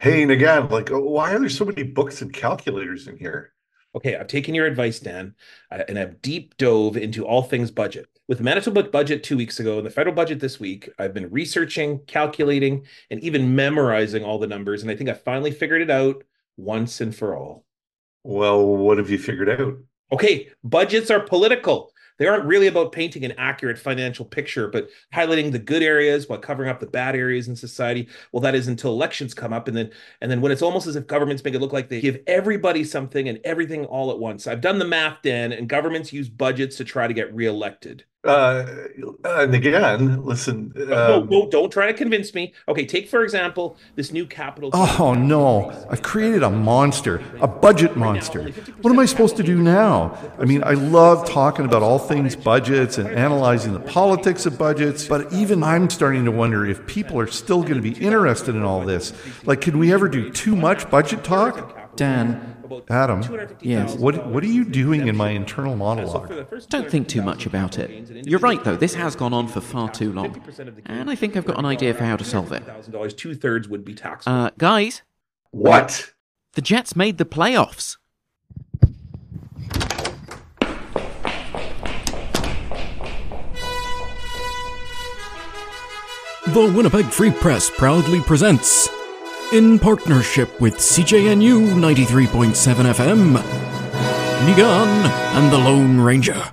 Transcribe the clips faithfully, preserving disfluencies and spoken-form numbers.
Hey, and again, like, oh, why are there so many books and calculators in here? Okay, I've taken your advice, Dan, uh, and I've deep dove into all things budget. With the Manitoba budget two weeks ago and the federal budget this week, I've been researching, calculating, and even memorizing all the numbers. And I think I finally figured it out once and for all. Well, what have you figured out? Okay, budgets are political. They aren't really about painting an accurate financial picture, but highlighting the good areas while covering up the bad areas in society. Well, that is until elections come up, and then and then when it's almost as if governments make it look like they give everybody something and everything all at once. I've done the math, Dan, and governments use budgets to try to get reelected. Uh, and again, listen, No, no, um, no, don't try to convince me. Okay, take for example this new capital gains Oh tax no, increase. I've created a Um, monster, a budget right now, monster. only What am fifty percent I of supposed capital to do gains tax now? the I mean, person I who makes love the most talking about all so what things I do is budgets and one hundred thousand dollars analyzing the in the bank, politics of budgets, but even I'm starting to wonder if people are still going to be interested in all this. Like, can we ever do too much budget talk? Dan, Adam, yes. what what are you doing in my internal monologue? Don't think too much about it. You're right, though. This has gone on for far too long. And I think I've got an idea for how to solve it. Two thirds would be taxed. Uh, guys, what? the Jets made the playoffs. The Winnipeg Free Press proudly presents, in partnership with C J N U ninety-three point seven F M, Nigan and the Lone Ranger.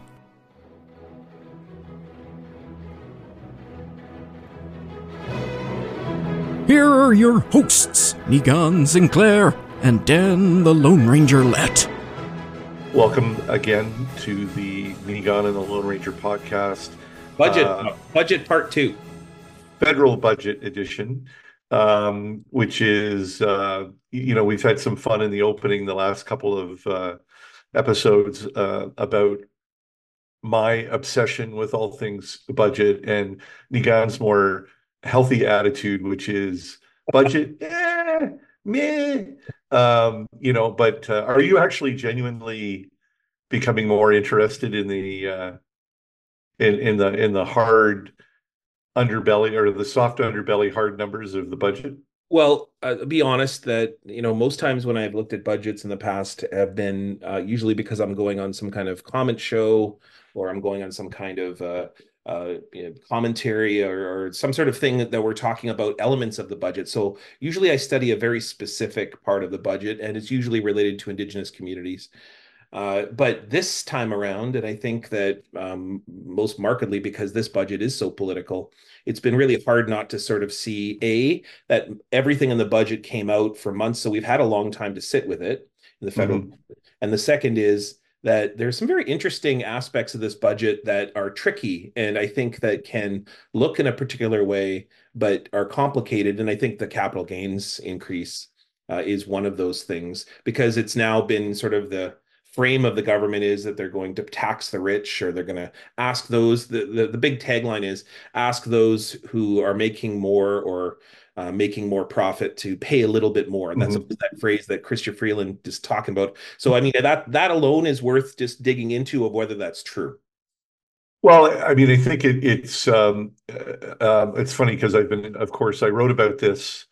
Here are your hosts, Nigan Sinclair and Dan the Lone Ranger Lett. Welcome again to the Negon and the Lone Ranger podcast, Budget, uh, uh, budget part two. federal budget edition, um, which is, uh, you know, we've had some fun in the opening the last couple of uh, episodes uh, about my obsession with all things budget and Nigan's more healthy attitude, which is budget, eh, meh. Um, you know, but uh, are you actually genuinely becoming more interested in the uh, in in the in the hard underbelly or the soft underbelly hard numbers of the budget? Well, uh, be honest that, you know, most times when I've looked at budgets in the past have been uh, usually because I'm going on some kind of comment show or I'm going on some kind of uh, uh, you know, commentary or, or some sort of thing that, that we're talking about elements of the budget. So usually I study a very specific part of the budget, and it's usually related to Indigenous communities. Uh, but this time around, and I think that um, most markedly because this budget is so political, it's been really hard not to sort of see A, that everything in the budget came out for months. So we've had a long time to sit with it in the federal. Mhm. And the second is that there's some very interesting aspects of this budget that are tricky. And I think that can look in a particular way, but are complicated. And I think the capital gains increase uh, is one of those things because it's now been sort of the frame of the government is that they're going to tax the rich or they're going to ask those the, the the big tagline is ask those who are making more or uh, making more profit to pay a little bit more, and that's a, Mhm. that phrase that Christopher Freeland is talking about. So I mean that that alone is worth just digging into of whether that's true. Well, I mean, I think it, it's um, uh, um, it's funny because I've been, of course, I wrote about this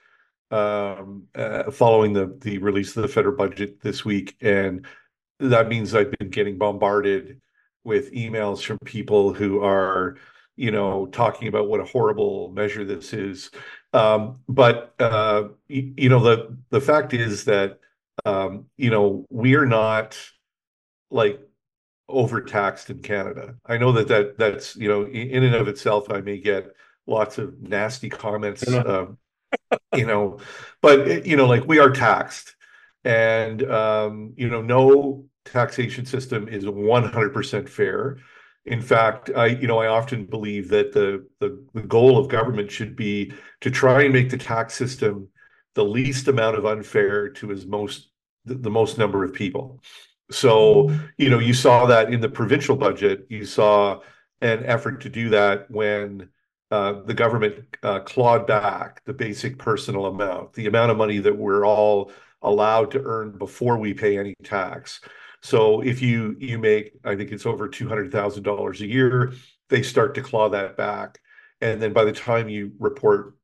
um, uh, following the the release of the federal budget this week, and that means I've been getting bombarded with emails from people who are, you know, talking about what a horrible measure this is. Um, but uh, you, you know, the the fact is that um, you know, we're not like overtaxed in Canada. I know that that that's, you know, in and of itself, I may get lots of nasty I comments, don't know. um, you know, but you know, like we are taxed, and um, you know, no taxation system is one hundred percent fair. In fact, I, you know, I often believe that the, the the goal of government should be to try and make the tax system the least amount of unfair to as most the, the most number of people. So, you know, you saw that in the provincial budget. You saw an effort to do that when uh, the government uh, clawed back the basic personal amount, the amount of money that we're all allowed to earn before we pay any tax. So if you you make, I think it's over two hundred thousand dollars a year, they start to claw that back. And then by the time you report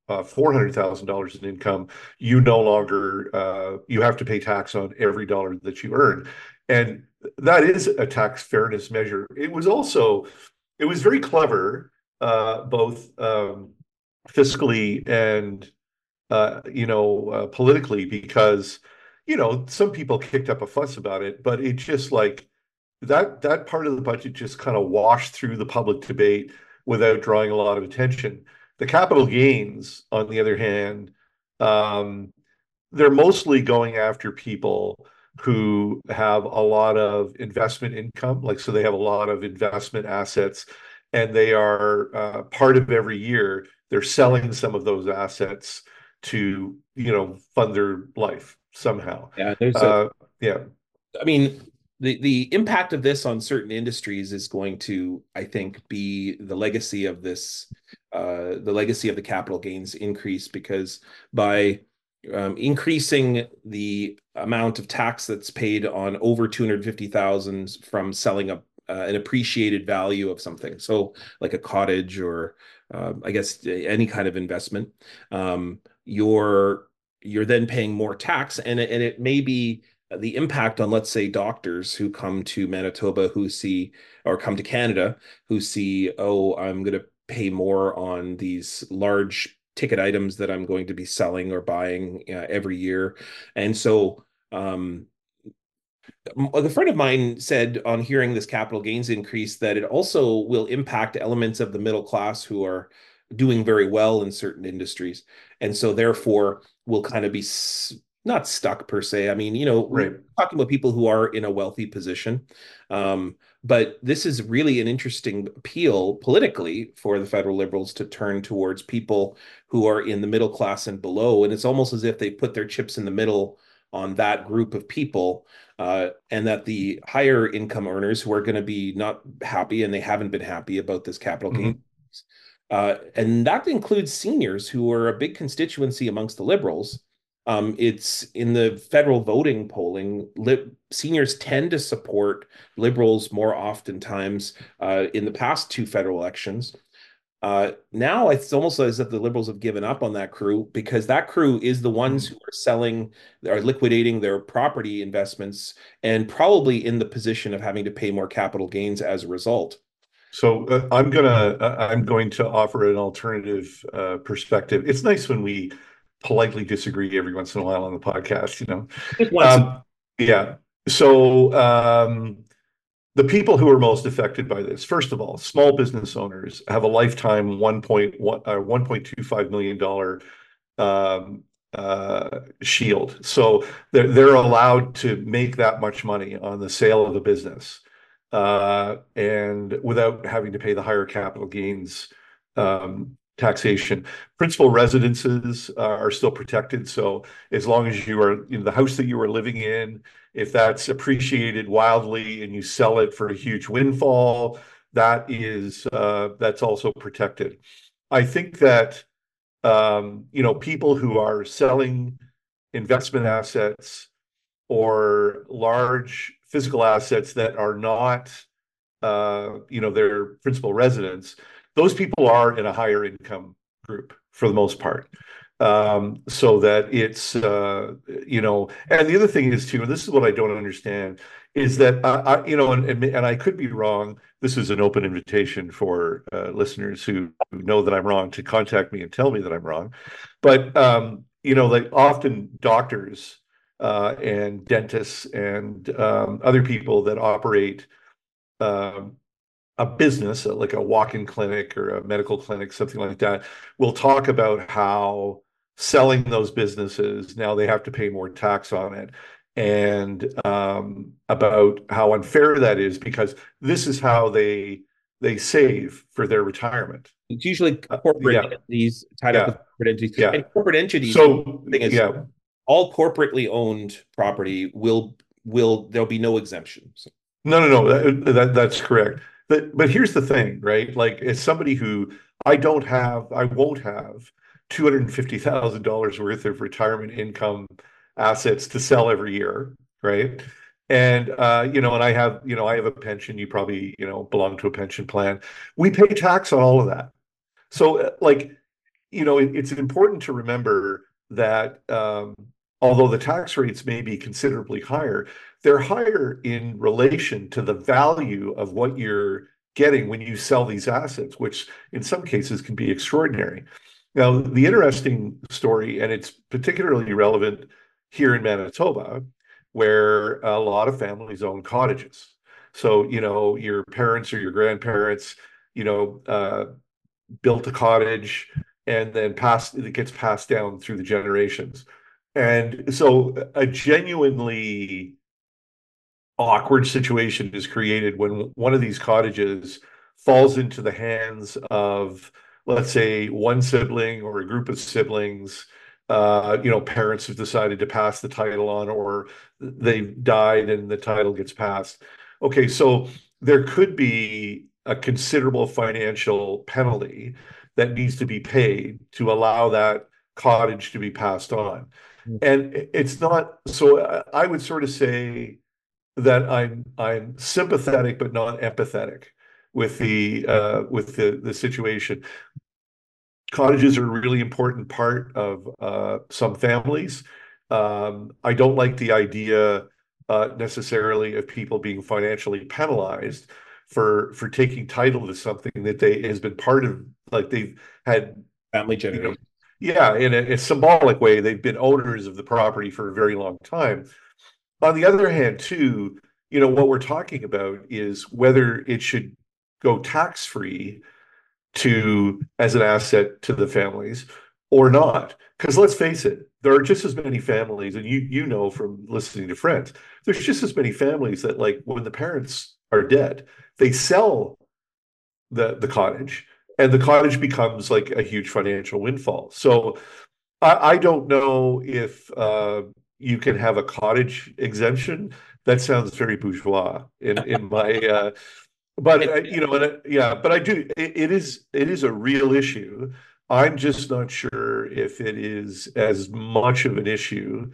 uh, four hundred thousand dollars in income, you no longer, uh, you have to pay tax on every dollar that you earn. And that is a tax fairness measure. It was also, it was very clever, uh, both um, fiscally and, uh, you know, uh, politically, because, you know, some people kicked up a fuss about it, but it just like, that that part of the budget just kind of washed through the public debate without drawing a lot of attention. The capital gains, on the other hand, um, they're mostly going after people who have a lot of investment income, like so they have a lot of investment assets, and they are uh, part of every year they're selling some of those assets to, you know, fund their life somehow. Yeah, there's a, Uh, yeah. I mean, the the impact of this on certain industries is going to, I think, be the legacy of this, uh, the legacy of the capital gains increase, because by um, increasing the amount of tax that's paid on over two hundred fifty thousand from selling a uh, an appreciated value of something, so like a cottage or uh, I guess any kind of investment, um, you're you're then paying more tax, and it, and it may be the impact on, let's say, doctors who come to Manitoba who see, or come to Canada who see, oh, I'm going to pay more on these large ticket items that I'm going to be selling or buying uh, every year. And so um, a friend of mine said on hearing this capital gains increase that it also will impact elements of the middle class who are doing very well in certain industries. And so therefore will kind of be not stuck per se. I mean, you know, Right. we're talking about people who are in a wealthy position. Um, but this is really an interesting appeal politically for the federal Liberals to turn towards people who are in the middle class and below. And it's almost as if they put their chips in the middle on that group of people, uh, and that the higher income earners who are going to be not happy, and they haven't been happy about this capital Mhm. gain. Uh, and that includes seniors who are a big constituency amongst the Liberals. Um, it's in the federal voting polling, li- seniors tend to support Liberals more oftentimes uh, in the past two federal elections. Uh, now it's almost as if the Liberals have given up on that crew, because that crew is the ones who are selling, are liquidating their property investments, and probably in the position of having to pay more capital gains as a result. So uh, I'm gonna uh, I'm going to offer an alternative uh, perspective. It's nice when we politely disagree every once in a while on the podcast, you know. Just once. Um, yeah. So um, the people who are most affected by this, first of all, small business owners have a lifetime one point one uh, one point two five million dollar um, uh, shield. So they're they're allowed to make that much money on the sale of the business, uh, and without having to pay the higher capital gains um, taxation. Principal residences uh, are still protected. So as long as you are, you know, the house that you are living in, if that's appreciated wildly and you sell it for a huge windfall, that is uh, that's also protected. I think that um, you know, people who are selling investment assets or large physical assets that are not uh, you know, their principal residence, those people are in a higher income group for the most part. Um, so that it's, uh, you know, and the other thing is too, and this is what I don't understand, is that, I, I you know, and, and I could be wrong. This is an open invitation for uh, listeners who, who know that I'm wrong to contact me and tell me that I'm wrong. But, um, you know, like often doctors uh, and dentists and um, other people that operate um, a business, like a walk-in clinic or a medical clinic, something like that, will talk about how selling those businesses, now they have to pay more tax on it, and um, about how unfair that is, because this is how they they save for their retirement. It's usually corporate uh, yeah. entities tied yeah. up with corporate entities. Yeah. And corporate entities, so thing is, yeah, all corporately owned property will will there'll be no exemption. So. No, no, no, that, that that's correct. But but here's the thing, right? Like, as somebody who I don't have, I won't have two hundred fifty thousand dollars worth of retirement income assets to sell every year, right? And uh, you know, and I have, you know, I have a pension. You probably, you know, belong to a pension plan. We pay tax on all of that. So, like, you know, it, it's important to remember that um, although the tax rates may be considerably higher, they're higher in relation to the value of what you're getting when you sell these assets, which in some cases can be extraordinary. Now, the interesting story, and it's particularly relevant here in Manitoba, where a lot of families own cottages. So, you know, your parents or your grandparents, you know, uh, built a cottage and then passed, it gets passed down through the generations. And so a genuinely awkward situation is created when one of these cottages falls into the hands of, let's say, one sibling or a group of siblings. Uh, you know, parents have decided to pass the title on, or they've died and the title gets passed. Okay, so there could be a considerable financial penalty that needs to be paid to allow that cottage to be passed on. And it's not, so I would sort of say that I'm I'm sympathetic but not empathetic with the uh, with the the situation. Cottages are a really important part of uh, some families. Um, I don't like the idea uh, necessarily of people being financially penalized for for taking title to something that they has been part of, like they've had family you know, generation. yeah, in a, a symbolic way, they've been owners of the property for a very long time. On the other hand, too, you know, what we're talking about is whether it should go tax-free to as an asset to the families or not. Because let's face it, there are just as many families, and you you know from listening to friends, there's just as many families that, like, when the parents are dead, they sell the the cottage, and the cottage becomes like a huge financial windfall. So I, I don't know if uh, you can have a cottage exemption. That sounds very bourgeois in in my uh, but uh, you know, and, uh, yeah, but I do. It, it is it is a real issue. I'm just not sure if it is as much of an issue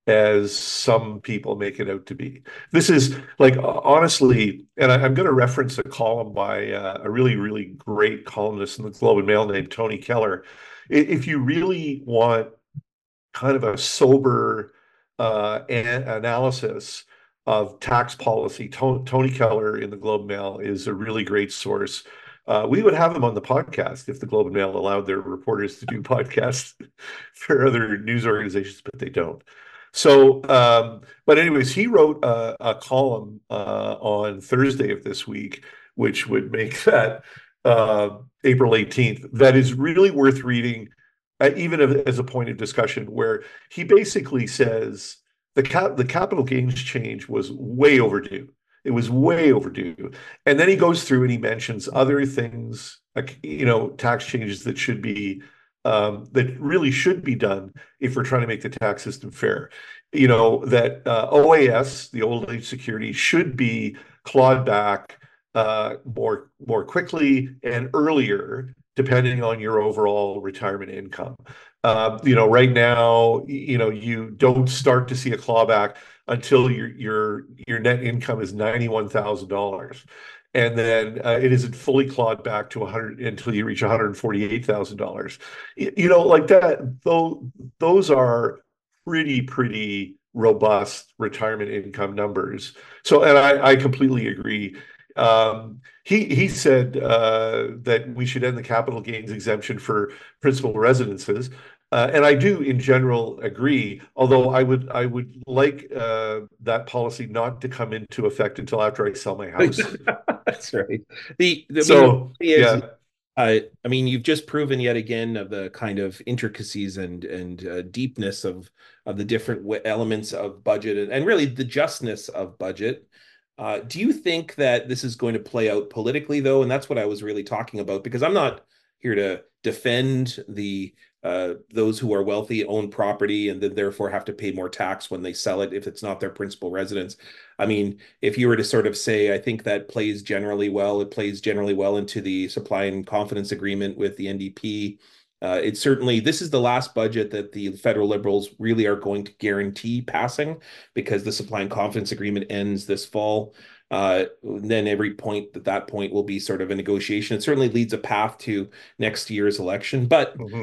as some people make it out to be. This is like honestly, and I, I'm going to reference a column by uh, a really, really great columnist in the Globe and Mail named Tony Keller. If you really want kind of a sober uh, an analysis of tax policy, Tony Keller in the Globe and Mail is a really great source. Uh, we would have him on the podcast if the Globe and Mail allowed their reporters to do podcasts for other news organizations, but they don't. So, um, but anyways, he wrote a, a column uh, on Thursday of this week, which would make that uh, April eighteenth. That is really worth reading, uh, even as a point of discussion, where he basically says the cap the capital gains change was way overdue. It was way overdue. And then he goes through and he mentions other things, like, you know, tax changes that should be um, that really should be done if we're trying to make the tax system fair. You know, that uh, O A S, the old age security, should be clawed back uh, more more quickly and earlier, depending on your overall retirement income. Uh, you know, right now, you know, you don't start to see a clawback until your your your net income is ninety-one thousand dollars. And then uh, it isn't fully clawed back to one hundred until you reach one hundred forty-eight thousand dollars. You, you know, like that, though, those are pretty, pretty robust retirement income numbers. So, and I, I completely agree. Um, he he said uh, that we should end the capital gains exemption for principal residences. Uh, and I do, in general, agree. Although I would, I would like uh, that policy not to come into effect until after I sell my house. That's right. The, the so I mean, is, yeah, uh, I mean, you've just proven yet again of the kind of intricacies and and uh, deepness of of the different w- elements of budget and, and really the justness of budget. Uh, do you think that this is going to play out politically, though? And that's what I was really talking about, because I'm not here to defend the uh, those who are wealthy, own property, and then therefore have to pay more tax when they sell it if it's not their principal residence. I mean, if you were to sort of say, I think that plays generally well, it plays generally well into the supply and confidence agreement with the N D P. Uh, it's certainly, this is the last budget that the federal Liberals really are going to guarantee passing, because the supply and confidence agreement ends this fall. Uh, then every point at that point will be sort of a negotiation. It certainly leads a path to next year's election. But mm-hmm.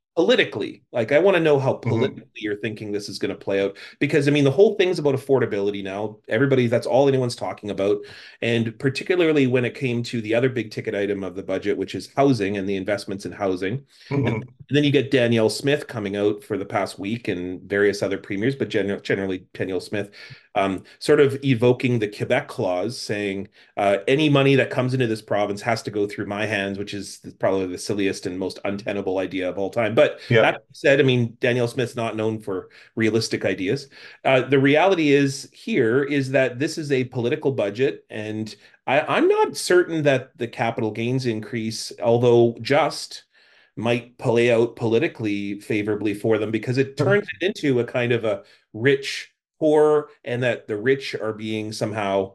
politically, like I want to know how Mhm. politically you're thinking this is going to play out. Because I mean, the whole thing's about affordability now. Everybody, that's all anyone's talking about. And particularly when it came to the other big ticket item of the budget, which is housing and the investments in housing. And, Mhm. and then you get Danielle Smith coming out for the past week and various other premiers, but gen generally Danielle Smith, um, sort of evoking the Quebec clause, saying uh, any money that comes into this province has to go through my hands, which is probably the silliest and most untenable idea of all time. But Yeah. that said, I mean, Danielle Smith's not known for realistic ideas. Uh, the reality is here is that this is a political budget, and I, I'm not certain that the capital gains increase, although just, might play out politically favorably for them because it turns it into a kind of a rich poor, and that the rich are being somehow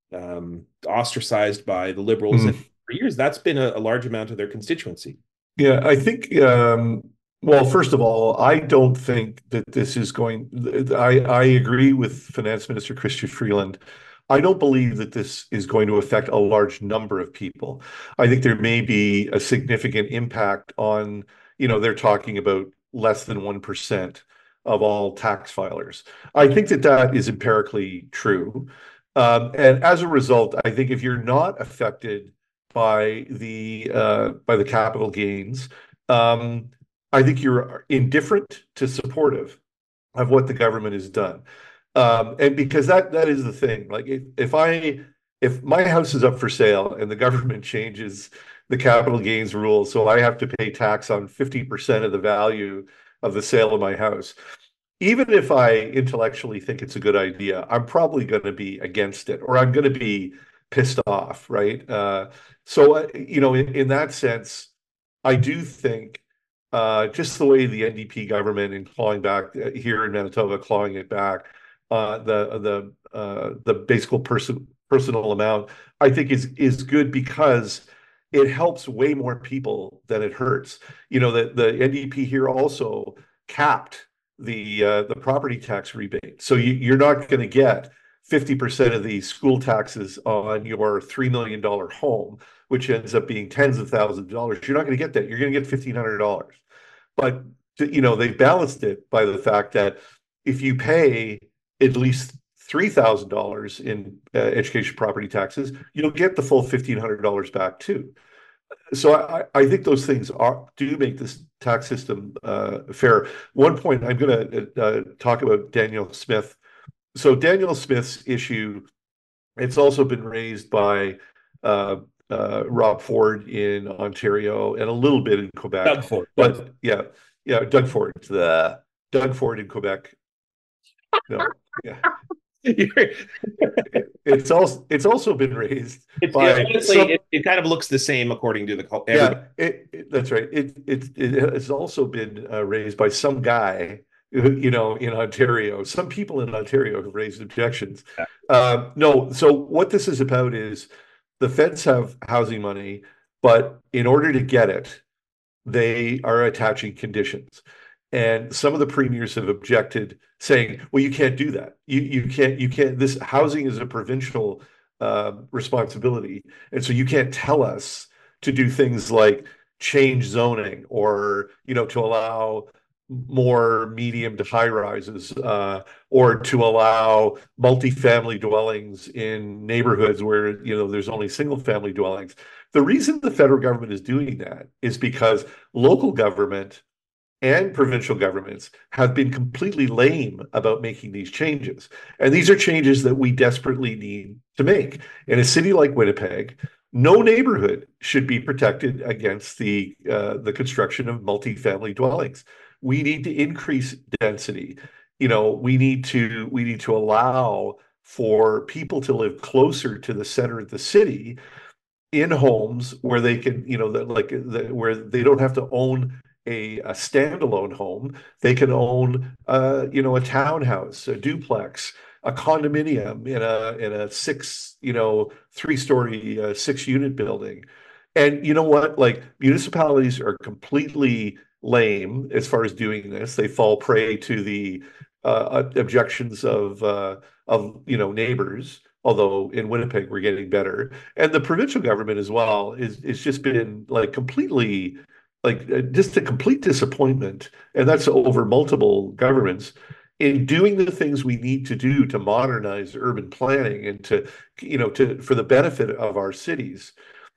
um, ostracized by the liberals. And Mm. for years, that's been a, a large amount of their constituency. Yeah, I think, um, well, first of all, I don't think that this is going, I, I agree with Finance Minister Chrystia Freeland. I don't believe that this is going to affect a large number of people. I think there may be a significant impact on, you know, they're talking about less than one percent of all tax filers. I think that that is empirically true. Um, and as a result, I think if you're not affected by the uh, by the capital gains, um, I think you're indifferent to supportive of what the government has done. Um, and because that that is the thing. Like if, if I if my house is up for sale and the government changes the capital gains rules, so I have to pay tax on fifty percent of the value of the sale of my house, even if I intellectually think it's a good idea, I'm probably going to be against it, or I'm going to be pissed off, right? Uh, so, uh, you know, in, in that sense, I do think uh, just the way the N D P government and clawing back uh, here in Manitoba, clawing it back, uh, the the uh, the basic person personal amount, I think is is good because it helps way more people than it hurts. You know, the the N D P here also capped the uh, the property tax rebate. So you, you're not going to get fifty percent of the school taxes on your three million dollar home, which ends up being tens of thousands of dollars. You're not going to get that. You're going to get fifteen hundred dollars. But you know, they balanced it by the fact that if you pay at least three thousand dollars in uh, education property taxes, you'll get the full fifteen hundred dollars back too. So I, I think those things are do make this tax system uh, fair. One point I'm going to uh, talk about Danielle Smith. So Danielle Smith's issue, it's also been raised by uh, uh, Rob Ford in Ontario and a little bit in Quebec. Doug Ford. But Doug. yeah, yeah, Doug Ford, the Doug Ford in Quebec. No, yeah. It's also it's also been raised It's, by yeah, honestly, some, it, it kind of looks the same according to the everybody. yeah, it, it, that's right. It it it has also been uh, raised by some guy, you know, in Ontario. Some people in Ontario have raised objections. Yeah. Uh, no, so what this is about is the feds have housing money, but in order to get it, they are attaching conditions. And some of the premiers have objected, saying, "Well, you can't do that. You you can't you can't. This housing is a provincial uh, responsibility, and so you can't tell us to do things like change zoning or you know to allow more medium to high rises uh, or to allow multifamily dwellings in neighborhoods where you know there's only single family dwellings." The reason the federal government is doing that is because local government and provincial governments have been completely lame about making these changes. And these are changes that we desperately need to make. In a city like Winnipeg, no neighborhood should be protected against the uh, the construction of multifamily dwellings. We need to increase density. You know, we need to we need to allow for people to live closer to the center of the city in homes where they can, you know, like the, where they don't have to own a, a standalone home. They can own, uh, you know, a townhouse, a duplex, a condominium in a in a six, you know, three-story, uh, six-unit building. And you know what? Like municipalities are completely lame as far as doing this. They fall prey to the uh, objections of uh, of you know neighbors. Although in Winnipeg we're getting better, and the provincial government as well is is just been like completely like uh, just a complete disappointment, and that's over multiple governments in doing the things we need to do to modernize urban planning and to, you know, to for the benefit of our cities.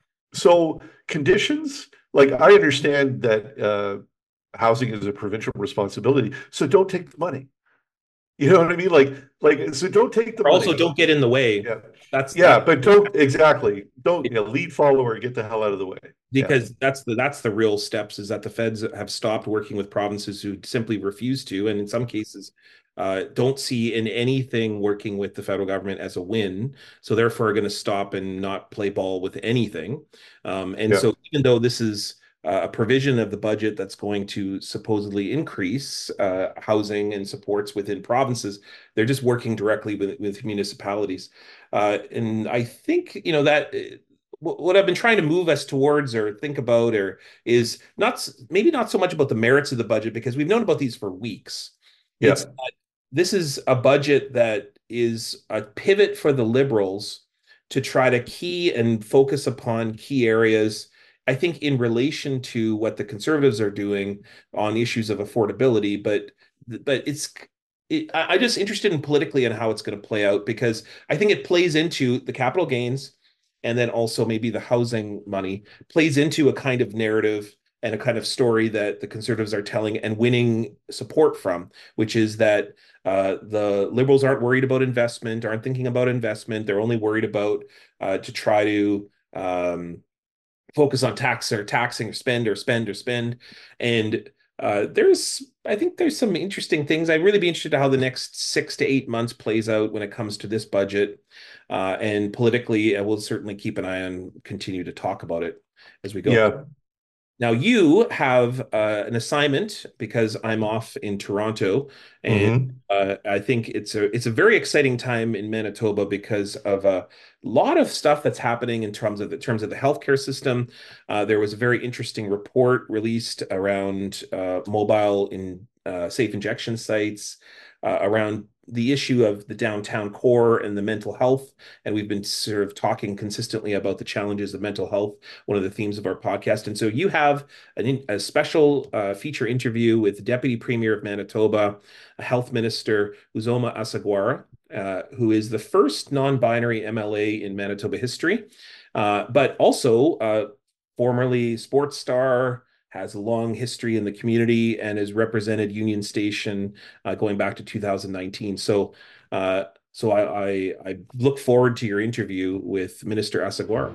So conditions, like I understand that uh, housing is a provincial responsibility, so don't take the money. You know what I mean? Like, like so don't take the Or money. also don't get in the way. Yeah. That's Yeah, the, but don't exactly don't you know, lead follower, get the hell out of the way. because Yeah. that's the that's the real steps, is that the feds have stopped working with provinces who simply refuse to, and in some cases uh, don't see in anything working with the federal government as a win, so therefore are going to stop and not play ball with anything. Um, and Yeah. so even though this is uh, a provision of the budget that's going to supposedly increase uh, housing and supports within provinces, they're just working directly with, with municipalities. Uh, and I think, you know, that what I've been trying to move us towards or think about or is not maybe not so much about the merits of the budget, because we've known about these for weeks. Yeah. It's that this is a budget that is a pivot for the Liberals to try to key and focus upon key areas, I think, in relation to what the Conservatives are doing on issues of affordability. But but it's it, I'm just interested in politically and how it's going to play out, because I think it plays into the capital gains, and then also maybe the housing money plays into a kind of narrative and a kind of story that the Conservatives are telling and winning support from, which is that uh, the Liberals aren't worried about investment, aren't thinking about investment. They're only worried about uh, to try to um, focus on tax or taxing or spend or spend or spend. And uh, there's, I think there's some interesting things. I'd really be interested in how the next six to eight months plays out when it comes to this budget. Uh, and politically, I will certainly keep an eye on, continue to talk about it as we go. Yeah. Now you have uh, an assignment, because I'm off in Toronto, and mm-hmm. uh, I think it's a it's a very exciting time in Manitoba because of a lot of stuff that's happening in terms of the terms of the healthcare system. Uh, there was a very interesting report released around uh, mobile in uh, safe injection sites, uh, around the issue of the downtown core and the mental health. And we've been sort of talking consistently about the challenges of mental health, one of the themes of our podcast. And so you have an, a special uh, feature interview with the Deputy Premier of Manitoba, a Health Minister, Uzoma Asagwara, uh, who is the first non-binary M L A in Manitoba history, uh, but also uh, formerly sports star, has a long history in the community, and has represented Union Station uh, going back to two thousand nineteen. So, uh, so I, I, I look forward to your interview with Minister Asagwara.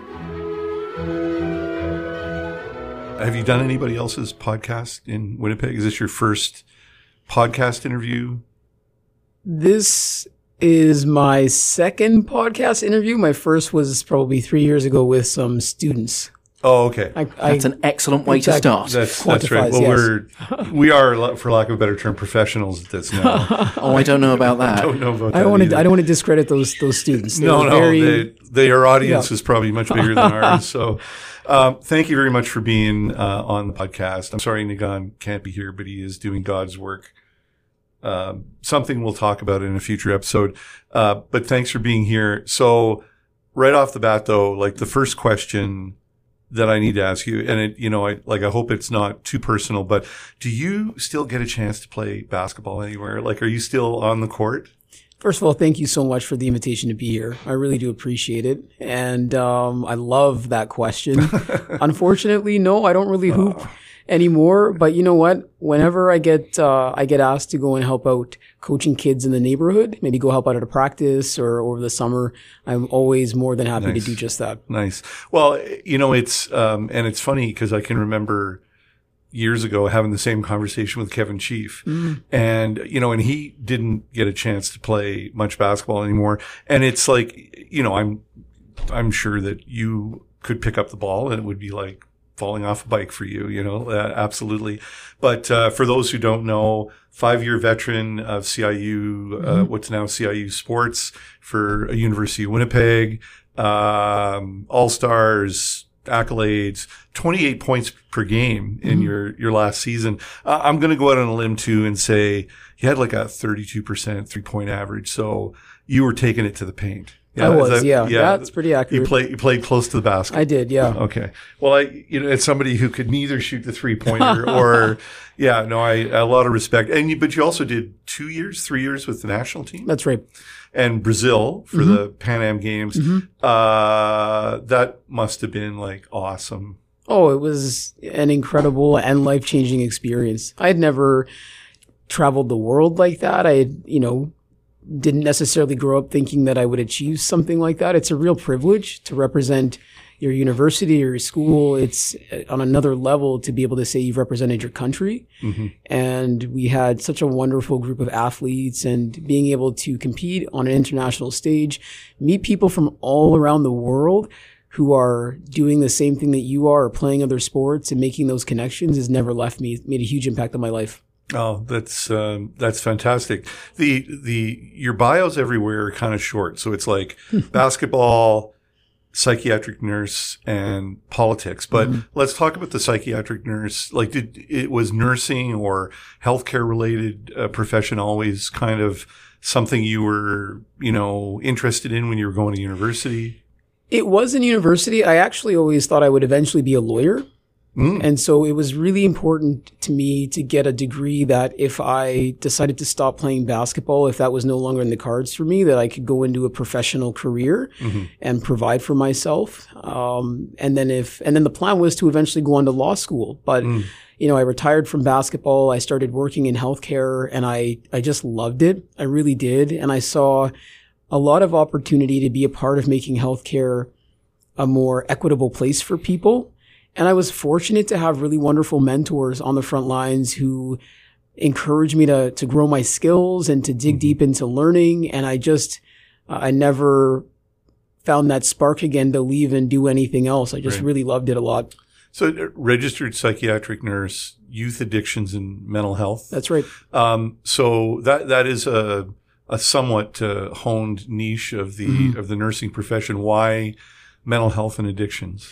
Have you done anybody else's podcast in Winnipeg? Is this your first podcast interview? This is my second podcast interview. My first was probably three years ago with some students. Oh, okay. I, That's I, an excellent way to start. That's, that's right. Well, yes. we're, we are, for lack of a better term, professionals at this now. Oh, I don't know about that. I don't know about that. I don't want either. to. I don't want to discredit those those students. They No, were no. very, They, their audience Yeah. is probably much bigger than ours. So, um, thank you very much for being uh, on the podcast. I'm sorry Nigan can't be here, but he is doing God's work. Um, something we'll talk about in a future episode. Uh, but thanks for being here. So, right off the bat, though, like the first question that I need to ask you, and it, you know, I like, I hope it's not too personal, but do you still get a chance to play basketball anywhere? Like, are you still on the court? First of all, thank you so much for the invitation to be here. I really do appreciate it. And um, I love that question. Unfortunately, no, I don't really hoop uh. anymore. But you know what? Whenever I get uh, I get asked to go and help out coaching kids in the neighborhood, maybe go help out at a practice or over the summer, I'm always more than happy nice. to do just that. Nice. Well, you know, it's um, and it's funny because I can remember years ago having the same conversation with Kevin Chief. Mm. And, you know, and he didn't get a chance to play much basketball anymore. And it's like, you know, I'm, I'm sure that you could pick up the ball and it would be like falling off a bike for you, you know, uh, absolutely. But, uh, for those who don't know, five-year veteran of C I U, mm-hmm. uh, what's now C I U Sports for a University of Winnipeg, um, All-Stars, accolades, twenty-eight points per game in mm-hmm. your, your last season. Uh, I'm going to go out on a limb too and say you had like a thirty-two percent three point average. So you were taking it to the paint. Yeah, I is was, that- yeah. That's pretty accurate. You play you played close to the basket. I did, yeah. Okay. Well, I you know, as somebody who could neither shoot the three pointer or, yeah, no, I a lot of respect. And you, but you also did two years, three years with the national team That's right. and Brazil for Mm-hmm. the Pan Am Games. Uh, that must have been like awesome. Oh, it was an incredible and life-changing experience. I had never traveled the world like that. I had, you know, didn't necessarily grow up thinking that I would achieve something like that. It's a real privilege to represent your university or your school. It's on another level to be able to say you've represented your country. Mm-hmm. And we had such a wonderful group of athletes, and being able to compete on an international stage, meet people from all around the world who are doing the same thing that you are, or playing other sports, and making those connections has never left me. It made a huge impact on my life. Oh, that's um, that's fantastic. The the your bios everywhere are kind of short, so it's like basketball, psychiatric nurse, and politics. But Mm-hmm. let's talk about the psychiatric nurse. Like, did it was nursing or healthcare related uh, profession always kind of something you were, you know, interested in when you were going to university? It was in university. I actually always thought I would eventually be a lawyer. Mm. And so it was really important to me to get a degree that if I decided to stop playing basketball, if that was no longer in the cards for me, that I could go into a professional career Mm-hmm. and provide for myself. Um, and then if, and then the plan was to eventually go on to law school. But, Mm. you know, I retired from basketball. I started working in healthcare, and I, I just loved it. I really did. And I saw a lot of opportunity to be a part of making healthcare a more equitable place for people. And I was fortunate to have really wonderful mentors on the front lines who encouraged me to to grow my skills and to dig deep into learning. And I just, uh, I never found that spark again to leave and do anything else. I just Right. really loved it a lot. So, uh, registered psychiatric nurse, youth addictions and mental health. That's right. Um, so that that is a a somewhat uh, honed niche of the Mm-hmm. of the nursing profession. Why mental health and addictions?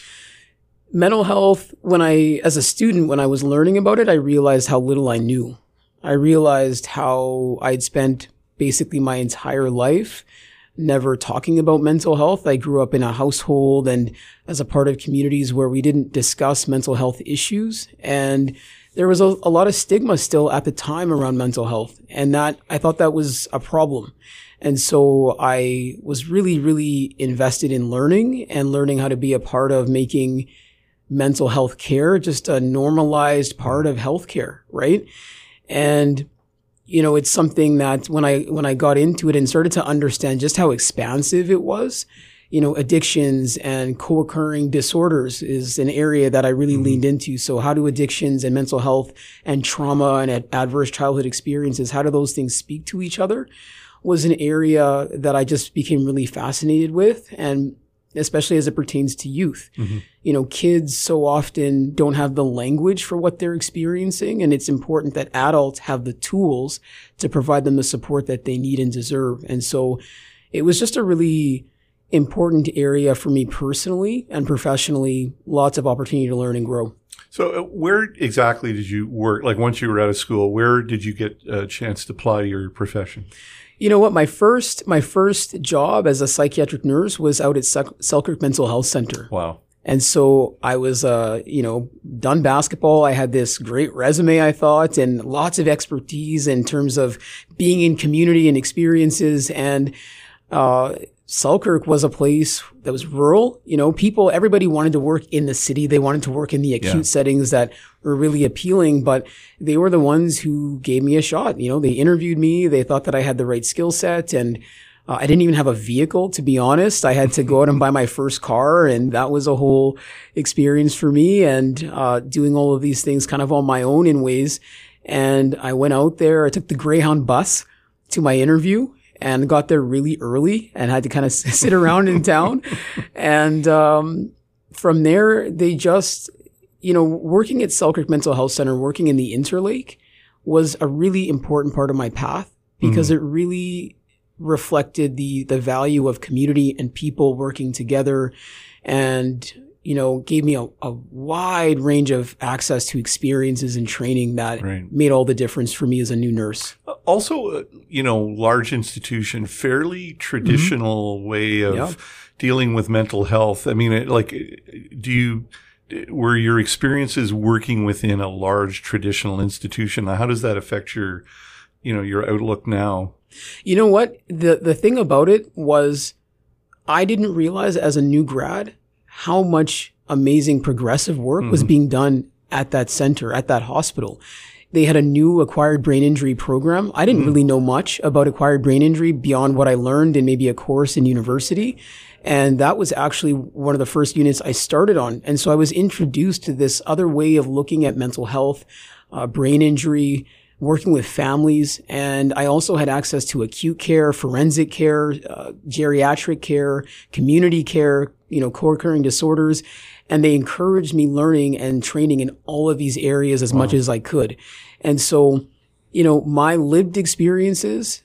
Mental health, when I, as a student, when I was learning about it, I realized how little I knew. I realized how I'd spent basically my entire life never talking about mental health. I grew up in a household and as a part of communities where we didn't discuss mental health issues. And there was a, a lot of stigma still at the time around mental health. And that, I thought that was a problem. And so I was really, really invested in learning and learning how to be a part of making mental health care just a normalized part of healthcare, right? And, you know, it's something that when I, when I got into it and started to understand just how expansive it was, you know, addictions and co-occurring disorders is an area that I really mm-hmm. leaned into. So how do addictions and mental health and trauma and ad- adverse childhood experiences, how do those things speak to each other, was an area that I just became really fascinated with. And especially as it pertains to youth. Mm-hmm. You know, kids so often don't have the language for what they're experiencing, and it's important that adults have the tools to provide them the support that they need and deserve. And so it was just a really important area for me personally and professionally, lots of opportunity to learn and grow. So uh, where exactly did you work? Like once you were out of school, where did you get a chance to apply your profession? You know what? My first, my first job as a psychiatric nurse was out at Selkirk Mental Health Center. Wow. And so I was, uh, you know, done basketball. I had this great resume, I thought, and lots of expertise in terms of being in community and experiences. And, uh, Selkirk was a place that was rural. You know, people, everybody wanted to work in the city. They wanted to work in the acute yeah. settings that were really appealing, but they were the ones who gave me a shot. You know, they interviewed me. They thought that I had the right skill set, and uh, I didn't even have a vehicle, to be honest. I had to go out and buy my first car, and that was a whole experience for me, and uh, doing all of these things kind of on my own in ways. And I went out there. I took the Greyhound bus to my interview and got there really early and had to kind of sit around in town. And um, from there, they just, you know, working at Selkirk Mental Health Center, working in the Interlake was a really important part of my path because mm. it really reflected the the value of community and people working together. And, you know, gave me a, a wide range of access to experiences and training that Right. made all the difference for me as a new nurse. Also, uh, you know, large institution, fairly traditional way of Yeah. dealing with mental health. I mean, it, like, do you, were your experiences working within a large traditional institution? How does that affect your, you know, your outlook now? You know what? The the thing about it was I didn't realize as a new grad how much amazing progressive work was Mhm. being done at that center, at that hospital. They had a new acquired brain injury program. I didn't Mm. really know much about acquired brain injury beyond what I learned in maybe a course in university. And that was actually one of the first units I started on. And so I was introduced to this other way of looking at mental health, uh, brain injury, working with families. And I also had access to acute care, forensic care, uh, geriatric care, community care, you know, co-occurring disorders. And they encouraged me learning and training in all of these areas as Wow. much as I could. And so, you know, my lived experiences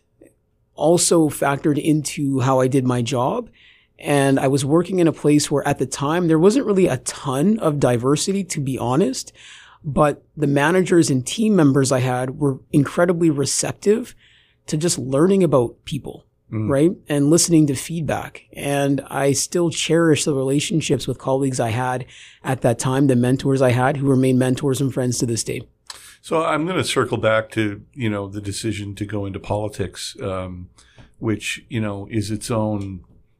also factored into how I did my job. And I was working in a place where at the time there wasn't really a ton of diversity, to be honest. But the managers and team members I had were incredibly receptive to just learning about people, Mm. right? And listening to feedback. And I still cherish the relationships with colleagues I had at that time, the mentors I had who remain mentors and friends to this day. So I'm going to circle back to, you know, the decision to go into politics, um, which, you know, is its own,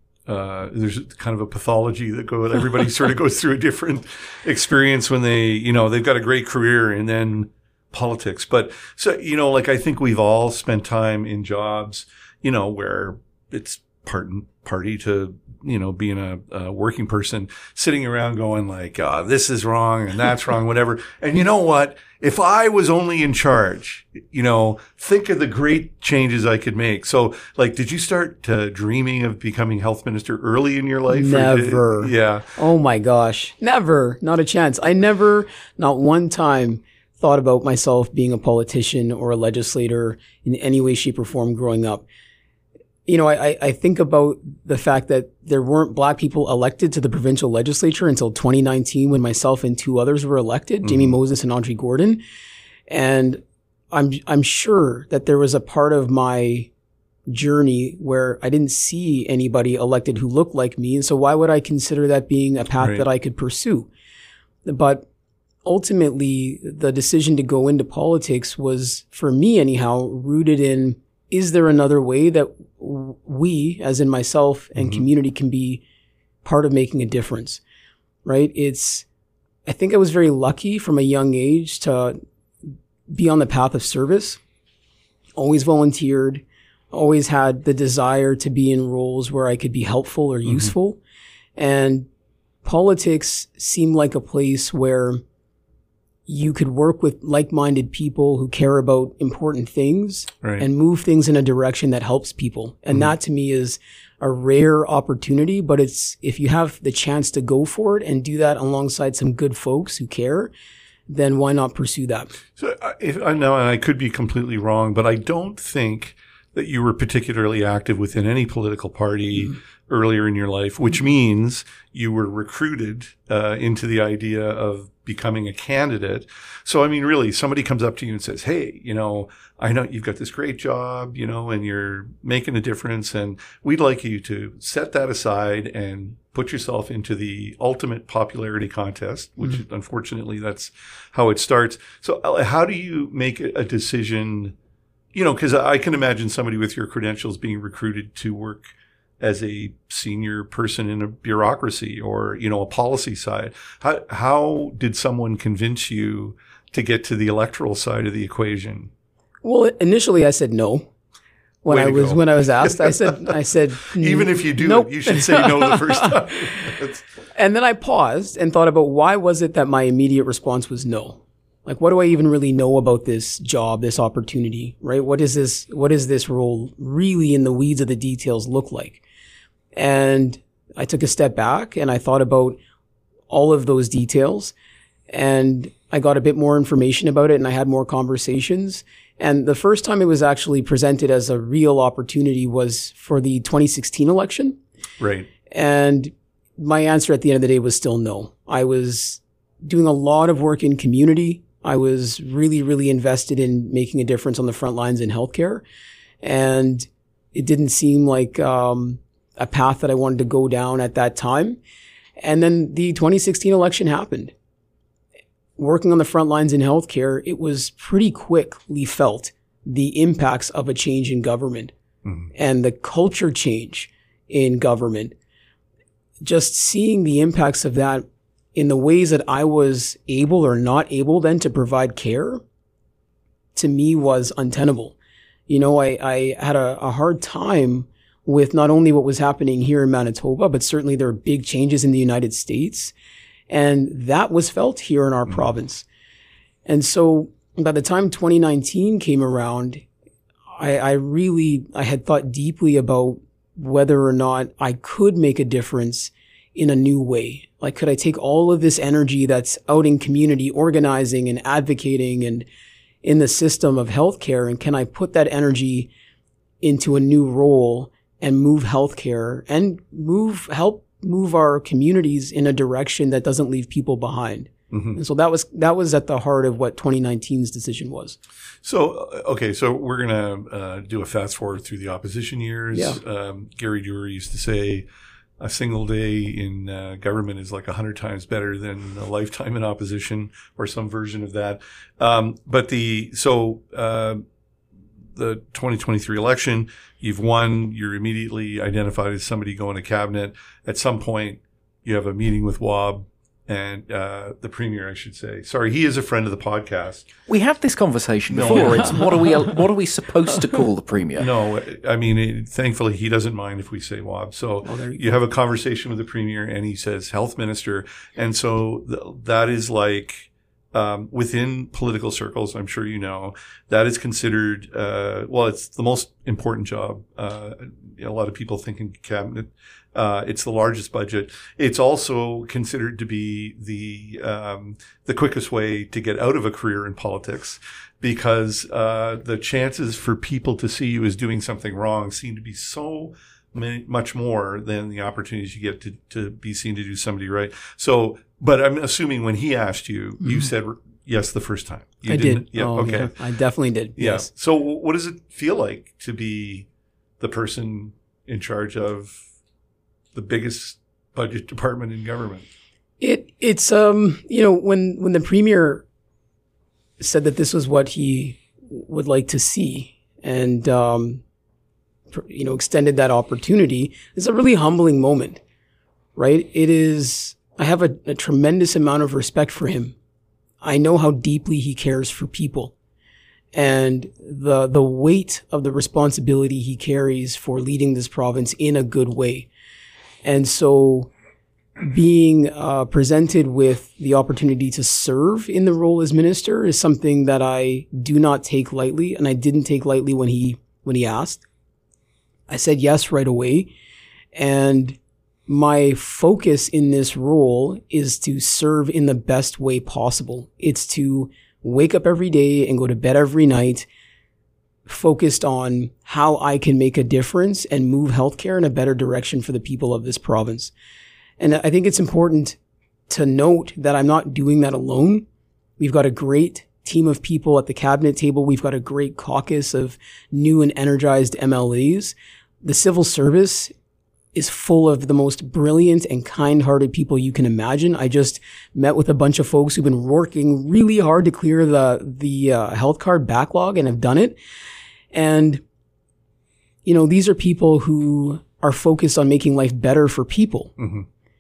uh, there's kind of a pathology that go, everybody sort of goes through a different experience when they, you know, they've got a great career and then politics. But so, you know, like I think we've all spent time in jobs, you know, where it's part and party to, you know, being a, a working person, sitting around going like, oh, this is wrong and that's wrong, whatever. And you know what? If I was only in charge, you know, think of the great changes I could make. So like, did you start uh, dreaming of becoming health minister early in your life? Or did- Never. yeah. Oh my gosh. Never. Not a chance. I never, not one time, thought about myself being a politician or a legislator in any way, shape, or form growing up. You know, I, I think about the fact that there weren't black people elected to the provincial legislature until twenty nineteen when myself and two others were elected, Mhm. Jamie Moses and Audrey Gordon. And I'm I'm sure that there was a part of my journey where I didn't see anybody elected who looked like me. And so why would I consider that being a path Right. that I could pursue? But ultimately, the decision to go into politics was, for me anyhow, rooted in, is there another way that w- we, as in myself and Mhm. community, can be part of making a difference, right? It's, I think I was very lucky from a young age to be on the path of service, always volunteered, always had the desire to be in roles where I could be helpful or Mhm. useful. And politics seemed like a place where you could work with like-minded people who care about important things Right. and move things in a direction that helps people. And Mhm. that to me is a rare opportunity, but it's, if you have the chance to go for it and do that alongside some good folks who care, then why not pursue that? So uh, if I know, and I could be completely wrong, but I don't think that you were particularly active within any political party Mm-hmm. earlier in your life, which means you were recruited uh, into the idea of becoming a candidate. So, I mean, really, somebody comes up to you and says, hey, you know, I know you've got this great job, you know, and you're making a difference, and we'd like you to set that aside and put yourself into the ultimate popularity contest, which Mm-hmm. unfortunately that's how it starts. So uh, how do you make a decision, you know, because I can imagine somebody with your credentials being recruited to work as a senior person in a bureaucracy or, you know, a policy side. How, how did someone convince you to get to the electoral side of the equation? Well, initially I said no. When Way I to was go. when I was asked, I said I said Even if you do nope. it, you should say no the first time. That's- And then I paused and thought about, why was it that my immediate response was no? Like, what do I even really know about this job, this opportunity, right? What is this, what is this role really in the weeds of the details look like? And I took a step back and I thought about all of those details, and I got a bit more information about it and I had more conversations. And the first time it was actually presented as a real opportunity was for the twenty sixteen election. right. And my answer at the end of the day was still no. I was doing a lot of work in community. I was really, really invested in making a difference on the front lines in healthcare. And it didn't seem like um, a path that I wanted to go down at that time. And then the twenty sixteen election happened. Working on the front lines in healthcare, it was pretty quickly felt the impacts of a change in government mm-hmm. and the culture change in government. Just seeing the impacts of that in the ways that I was able or not able then to provide care, to me was untenable. You know, I, I had a, a hard time with not only what was happening here in Manitoba, but certainly there are big changes in the United States. And that was felt here in our mm-hmm. province. And so by the time twenty nineteen came around, I, I really, I had thought deeply about whether or not I could make a difference in a new way. Like, could I take all of this energy that's out in community organizing and advocating and in the system of healthcare, and can I put that energy into a new role and move healthcare and move, help move our communities in a direction that doesn't leave people behind? Mm-hmm. And so that was, that was at the heart of what twenty nineteen's decision was. So, okay. So we're going to uh, do a fast forward through the opposition years. Yeah. Um, Gary Dewar used to say a single day in uh, government is like a hundred times better than a lifetime in opposition, or some version of that. Um, but the, so, uh, the twenty twenty-three election, you've won, you're immediately identified as somebody going to cabinet. At some point, you have a meeting with W A B and uh, the premier, I should say. Sorry, he is a friend of the podcast. We had this conversation No. before. It's what are we what are we supposed to call the premier? No, I mean, it, thankfully, he doesn't mind if we say W A B. So Oh, there you you have a conversation with the premier, and he says health minister. And so th- that is like, um, within political circles, I'm sure you know, that is considered, uh, well, it's the most important job. Uh, a lot of people think in cabinet. Uh, it's the largest budget. It's also considered to be the um, the quickest way to get out of a career in politics, because uh, the chances for people to see you as doing something wrong seem to be so many, much more than the opportunities you get to, to be seen to do somebody right. So, but I'm assuming when he asked you, mm-hmm. you said yes the first time. You I didn't? did. Yeah. Oh, Okay. yeah. I definitely did. Yeah. Yes. So what does it feel like to be the person in charge of the biggest budget department in government? It it's um you know when when the premier said that this was what he would like to see, and um you know extended that opportunity, it's a really humbling moment, right? It is. I have a, a tremendous amount of respect for him. I know how deeply he cares for people, and the the weight of the responsibility he carries for leading this province in a good way. And so being uh, presented with the opportunity to serve in the role as minister is something that I do not take lightly, and I didn't take lightly when he when he asked. I said yes right away, and my focus in this role is to serve in the best way possible. It's to wake up every day and go to bed every night focused on how I can make a difference and move healthcare in a better direction for the people of this province. And I think it's important to note that I'm not doing that alone. We've got a great team of people at the cabinet table. We've got a great caucus of new and energized M L As. The civil service is full of the most brilliant and kind-hearted people you can imagine. I just met with a bunch of folks who've been working really hard to clear the, the uh, health card backlog and have done it. And, you know, these are people who are focused on making life better for people. Mm-hmm.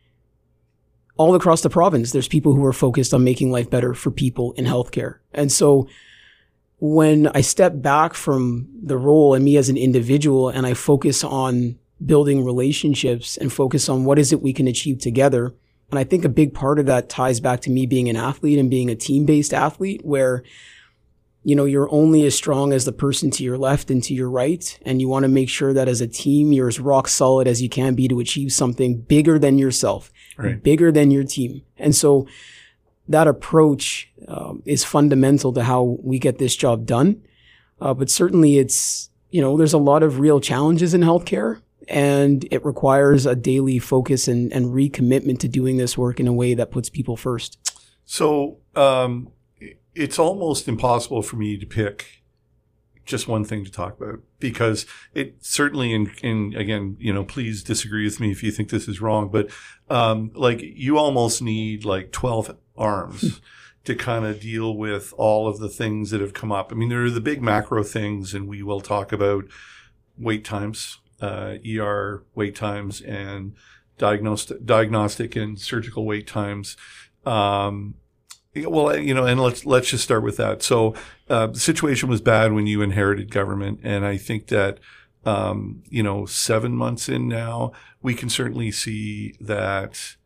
All across the province, there's people who are focused on making life better for people in healthcare. And so when I step back from the role and me as an individual, and I focus on building relationships and focus on what is it we can achieve together. And I think a big part of that ties back to me being an athlete and being a team-based athlete, where you know, you're only as strong as the person to your left and to your right. And you want to make sure that as a team, you're as rock solid as you can be to achieve something bigger than yourself, right. Bigger than your team. And so that approach um, is fundamental to how we get this job done. Uh, but certainly it's, you know, there's a lot of real challenges in healthcare. And it requires a daily focus and, and recommitment to doing this work in a way that puts people first. So um, it's almost impossible for me to pick just one thing to talk about, because it certainly in, in again, you know, please disagree with me if you think this is wrong, but um, like you almost need like twelve arms to kind of deal with all of the things that have come up. I mean, there are the big macro things, and we will talk about wait times, uh, E R wait times, and diagnostic, diagnostic and surgical wait times. Um, Well, you know, and let's let's just start with that. So uh, the situation was bad when you inherited government, and I think that um, you know, seven months in now, we can certainly see that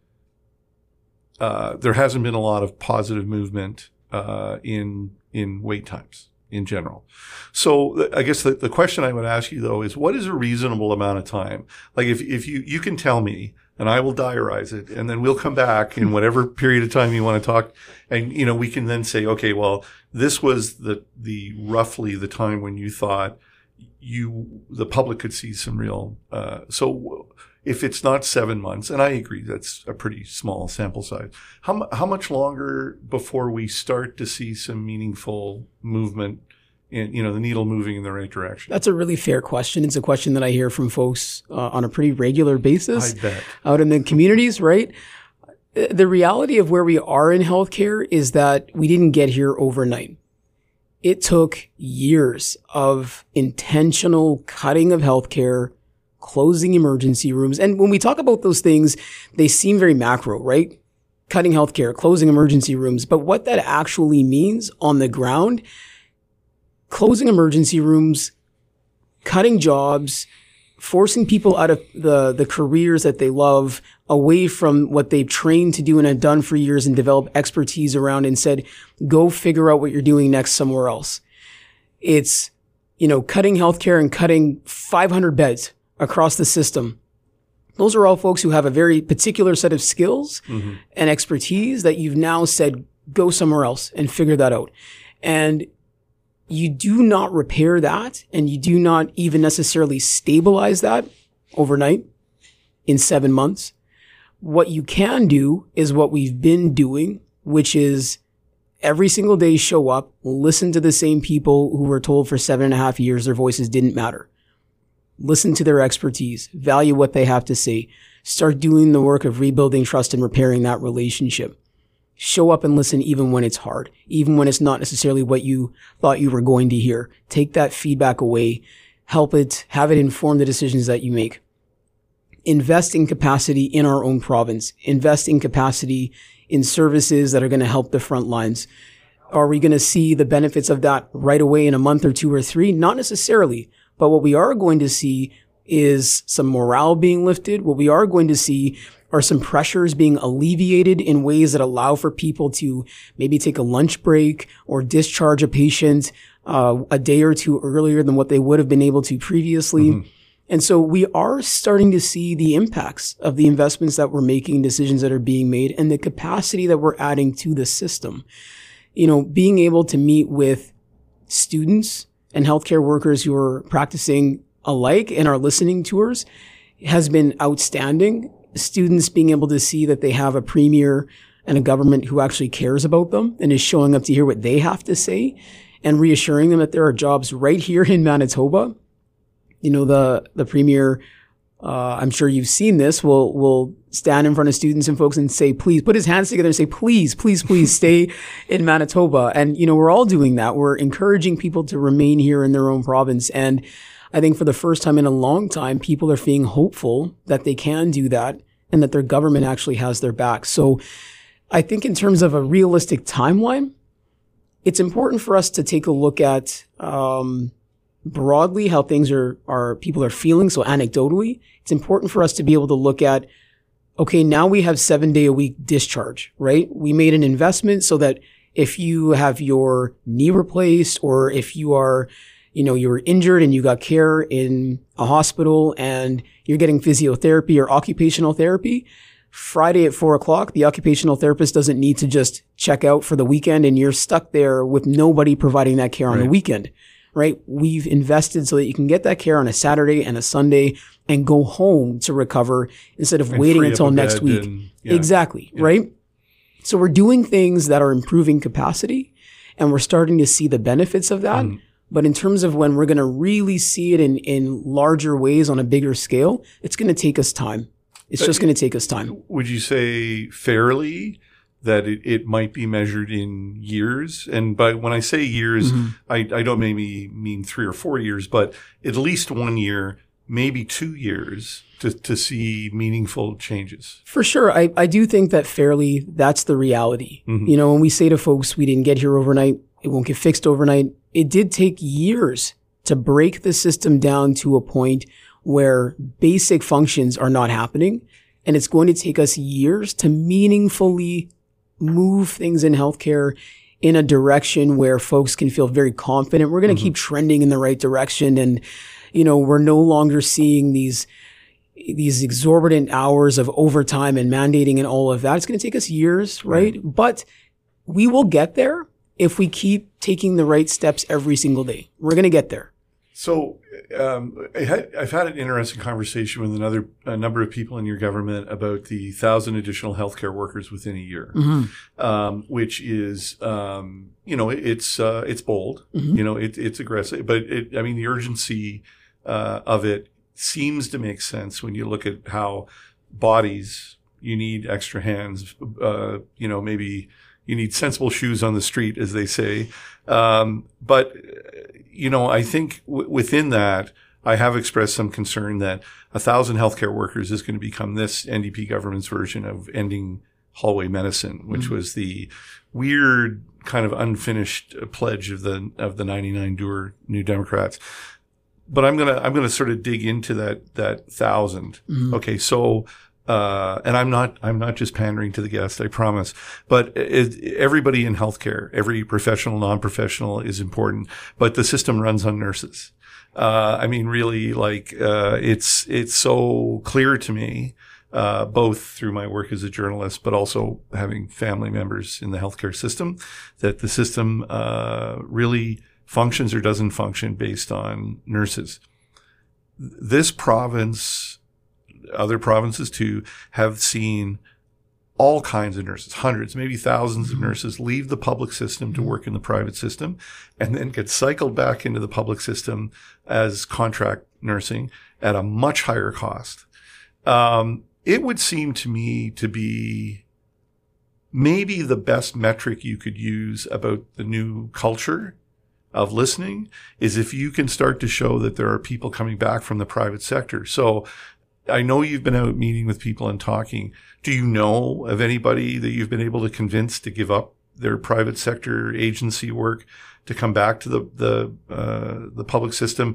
uh, there hasn't been a lot of positive movement uh, in in wait times in general. So I guess the, the question I would ask you though is, what is a reasonable amount of time? Like if if you you can tell me, and I will diarize it, and then we'll come back in whatever period of time you want to talk. And, you know, we can then say, okay, well, this was the, the roughly the time when you thought you, the public could see some real, uh, so if it's not seven months, and I agree, that's a pretty small sample size. How, how much longer before we start to see some meaningful movement and, you know, the needle moving in the right direction? That's a really fair question. It's a question that I hear from folks uh, on a pretty regular basis I bet. out in the communities, right? The reality of where we are in healthcare is that we didn't get here overnight. It took years of intentional cutting of healthcare, closing emergency rooms. And when we talk about those things, they seem very macro, right? Cutting healthcare, closing emergency rooms. But what that actually means on the ground, closing emergency rooms, cutting jobs, forcing people out of the, the careers that they love, away from what they've trained to do and have done for years and developed expertise around, and said, go figure out what you're doing next somewhere else. It's, you know, cutting healthcare and cutting five hundred beds across the system. Those are all folks who have a very particular set of skills mm-hmm. and expertise that you've now said, go somewhere else and figure that out. And you do not repair that, and you do not even necessarily stabilize that overnight in seven months. What you can do is what we've been doing, which is every single day show up, listen to the same people who were told for seven and a half years their voices didn't matter. Listen to their expertise, value what they have to say, start doing the work of rebuilding trust and repairing that relationship. Show up and listen even when it's hard, even when it's not necessarily what you thought you were going to hear. Take that feedback away, help it, have it inform the decisions that you make. Invest in capacity in our own province. Invest in capacity in services that are going to help the front lines. Are we going to see the benefits of that right away in a month or two or three? Not necessarily. But what we are going to see is some morale being lifted. What we are going to see are some pressures being alleviated in ways that allow for people to maybe take a lunch break or discharge a patient uh, a day or two earlier than what they would have been able to previously. Mm-hmm. And so we are starting to see the impacts of the investments that we're making, decisions that are being made, and the capacity that we're adding to the system. You know, being able to meet with students and healthcare workers who are practicing alike in our listening tours has been outstanding. Students being able to see that they have a premier and a government who actually cares about them and is showing up to hear what they have to say, and reassuring them that there are jobs right here in Manitoba. You know, the, the premier, uh, I'm sure you've seen this, will, will stand in front of students and folks and say, please, put his hands together and say, please, please, please stay in Manitoba. And, you know, we're all doing that. We're encouraging people to remain here in their own province. And I think for the first time in a long time, people are feeling hopeful that they can do that and that their government actually has their back. So I think in terms of a realistic timeline, it's important for us to take a look at, um, broadly how things are, are people are feeling. So anecdotally, it's important for us to be able to look at, okay, now we have seven day a week discharge, right? We made an investment so that if you have your knee replaced, or if you are, you know, you're injured and you got care in a hospital and you're getting physiotherapy or occupational therapy, Friday at four o'clock, the occupational therapist doesn't need to just check out for the weekend and you're stuck there with nobody providing that care on right. the weekend. right? We've invested so that you can get that care on a Saturday and a Sunday and go home to recover instead of And waiting free up until a next bed week. and- yeah. Exactly, Yeah. right? So we're doing things that are improving capacity, and we're starting to see the benefits of that. Mm. But in terms of when we're going to really see it in, in larger ways on a bigger scale, it's going to take us time. It's But just going to take us time. Would you say fairly that it, it might be measured in years? And by when I say years, Mm-hmm. I, I don't maybe mean three or four years, but at least one year, maybe two years to, to see meaningful changes. For sure. I, I do think that fairly, that's the reality. Mhm. You know, when we say to folks, we didn't get here overnight, it won't get fixed overnight. It did take years to break the system down to a point where basic functions are not happening. And it's going to take us years to meaningfully move things in healthcare in a direction where folks can feel very confident. We're going to keep trending in the right direction. And, you know, we're no longer seeing these these exorbitant hours of overtime and mandating and all of that. It's going to take us years, right? right? But we will get there if we keep taking the right steps every single day. We're going to get there. So um, I had, I've had an interesting conversation with another a number of people in your government about the thousand additional healthcare workers within a year, Mm-hmm. um, which is um, you know it's uh, it's bold, Mm-hmm. you know it, it's aggressive, but it, I mean the urgency uh, of it seems to make sense when you look at how bodies, you need extra hands, uh, you know, maybe you need sensible shoes on the street, as they say. Um, but, you know, I think w- within that, I have expressed some concern that a thousand healthcare workers is going to become this N D P government's version of ending hallway medicine, which mm-hmm. was the weird kind of unfinished pledge of the, of the ninety-nine doer New Democrats. But I'm gonna I'm gonna sort of dig into that that thousand. Mm-hmm. Okay, so uh, and I'm not I'm not just pandering to the guest, I promise. But it, everybody in healthcare, every professional, non-professional, is important. But the system runs on nurses. Uh, I mean, really, like uh, it's it's so clear to me, uh, both through my work as a journalist, but also having family members in the healthcare system, that the system uh, really functions or doesn't function based on nurses. This province, other provinces too, have seen all kinds of nurses, hundreds, maybe thousands of nurses leave the public system to work in the private system and then get cycled back into the public system as contract nursing at a much higher cost. Um, it would seem to me to be maybe the best metric you could use about the new culture of listening is if you can start to show that there are people coming back from the private sector. So I know you've been out meeting with people and talking. Do you know of anybody that you've been able to convince to give up their private sector agency work to come back to the, the, uh, the public system?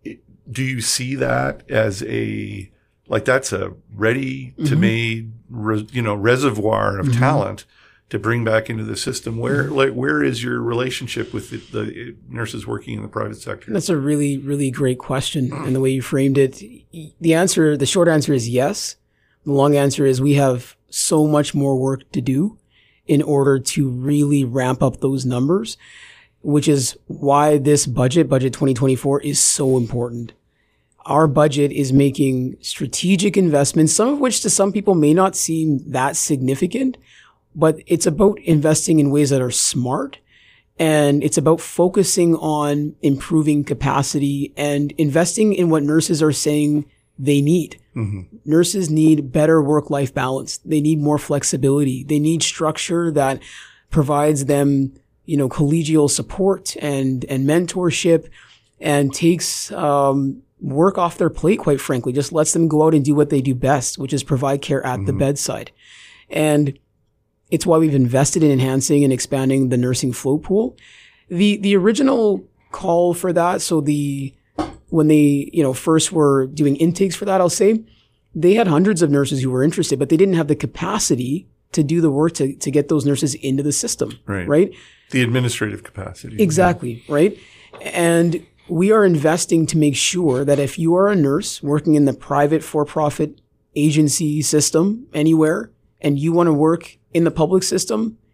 Do you see that as a, like that's a ready to mm-hmm. made, re, you know, reservoir of mm-hmm. talent to bring back into the system? Where, like, where is your relationship with the, the nurses working in the private sector? That's a really, really great question. And the way you framed it, the answer, the short answer is yes. The long answer is we have so much more work to do in order to really ramp up those numbers, which is why this budget, budget twenty twenty-four, is so important. Our budget is making strategic investments, some of which to some people may not seem that significant, but it's about investing in ways that are smart, and it's about focusing on improving capacity and investing in what nurses are saying they need. Mm-hmm. Nurses need better work-life balance. They need more flexibility. They need structure that provides them, you know, collegial support and, and mentorship and takes, um, work off their plate, quite frankly, just lets them go out and do what they do best, which is provide care at mm-hmm. the bedside. And it's why we've invested in enhancing and expanding the nursing float pool. The, the original call for that, so the, when they, you know, first were doing intakes for that, I'll say, they had hundreds of nurses who were interested, but they didn't have the capacity to do the work to, to get those nurses into the system. Right. Right? The administrative capacity. Exactly. Yeah. Right? And we are investing to make sure that if you are a nurse working in the private for-profit agency system anywhere, and you want to work in the public system,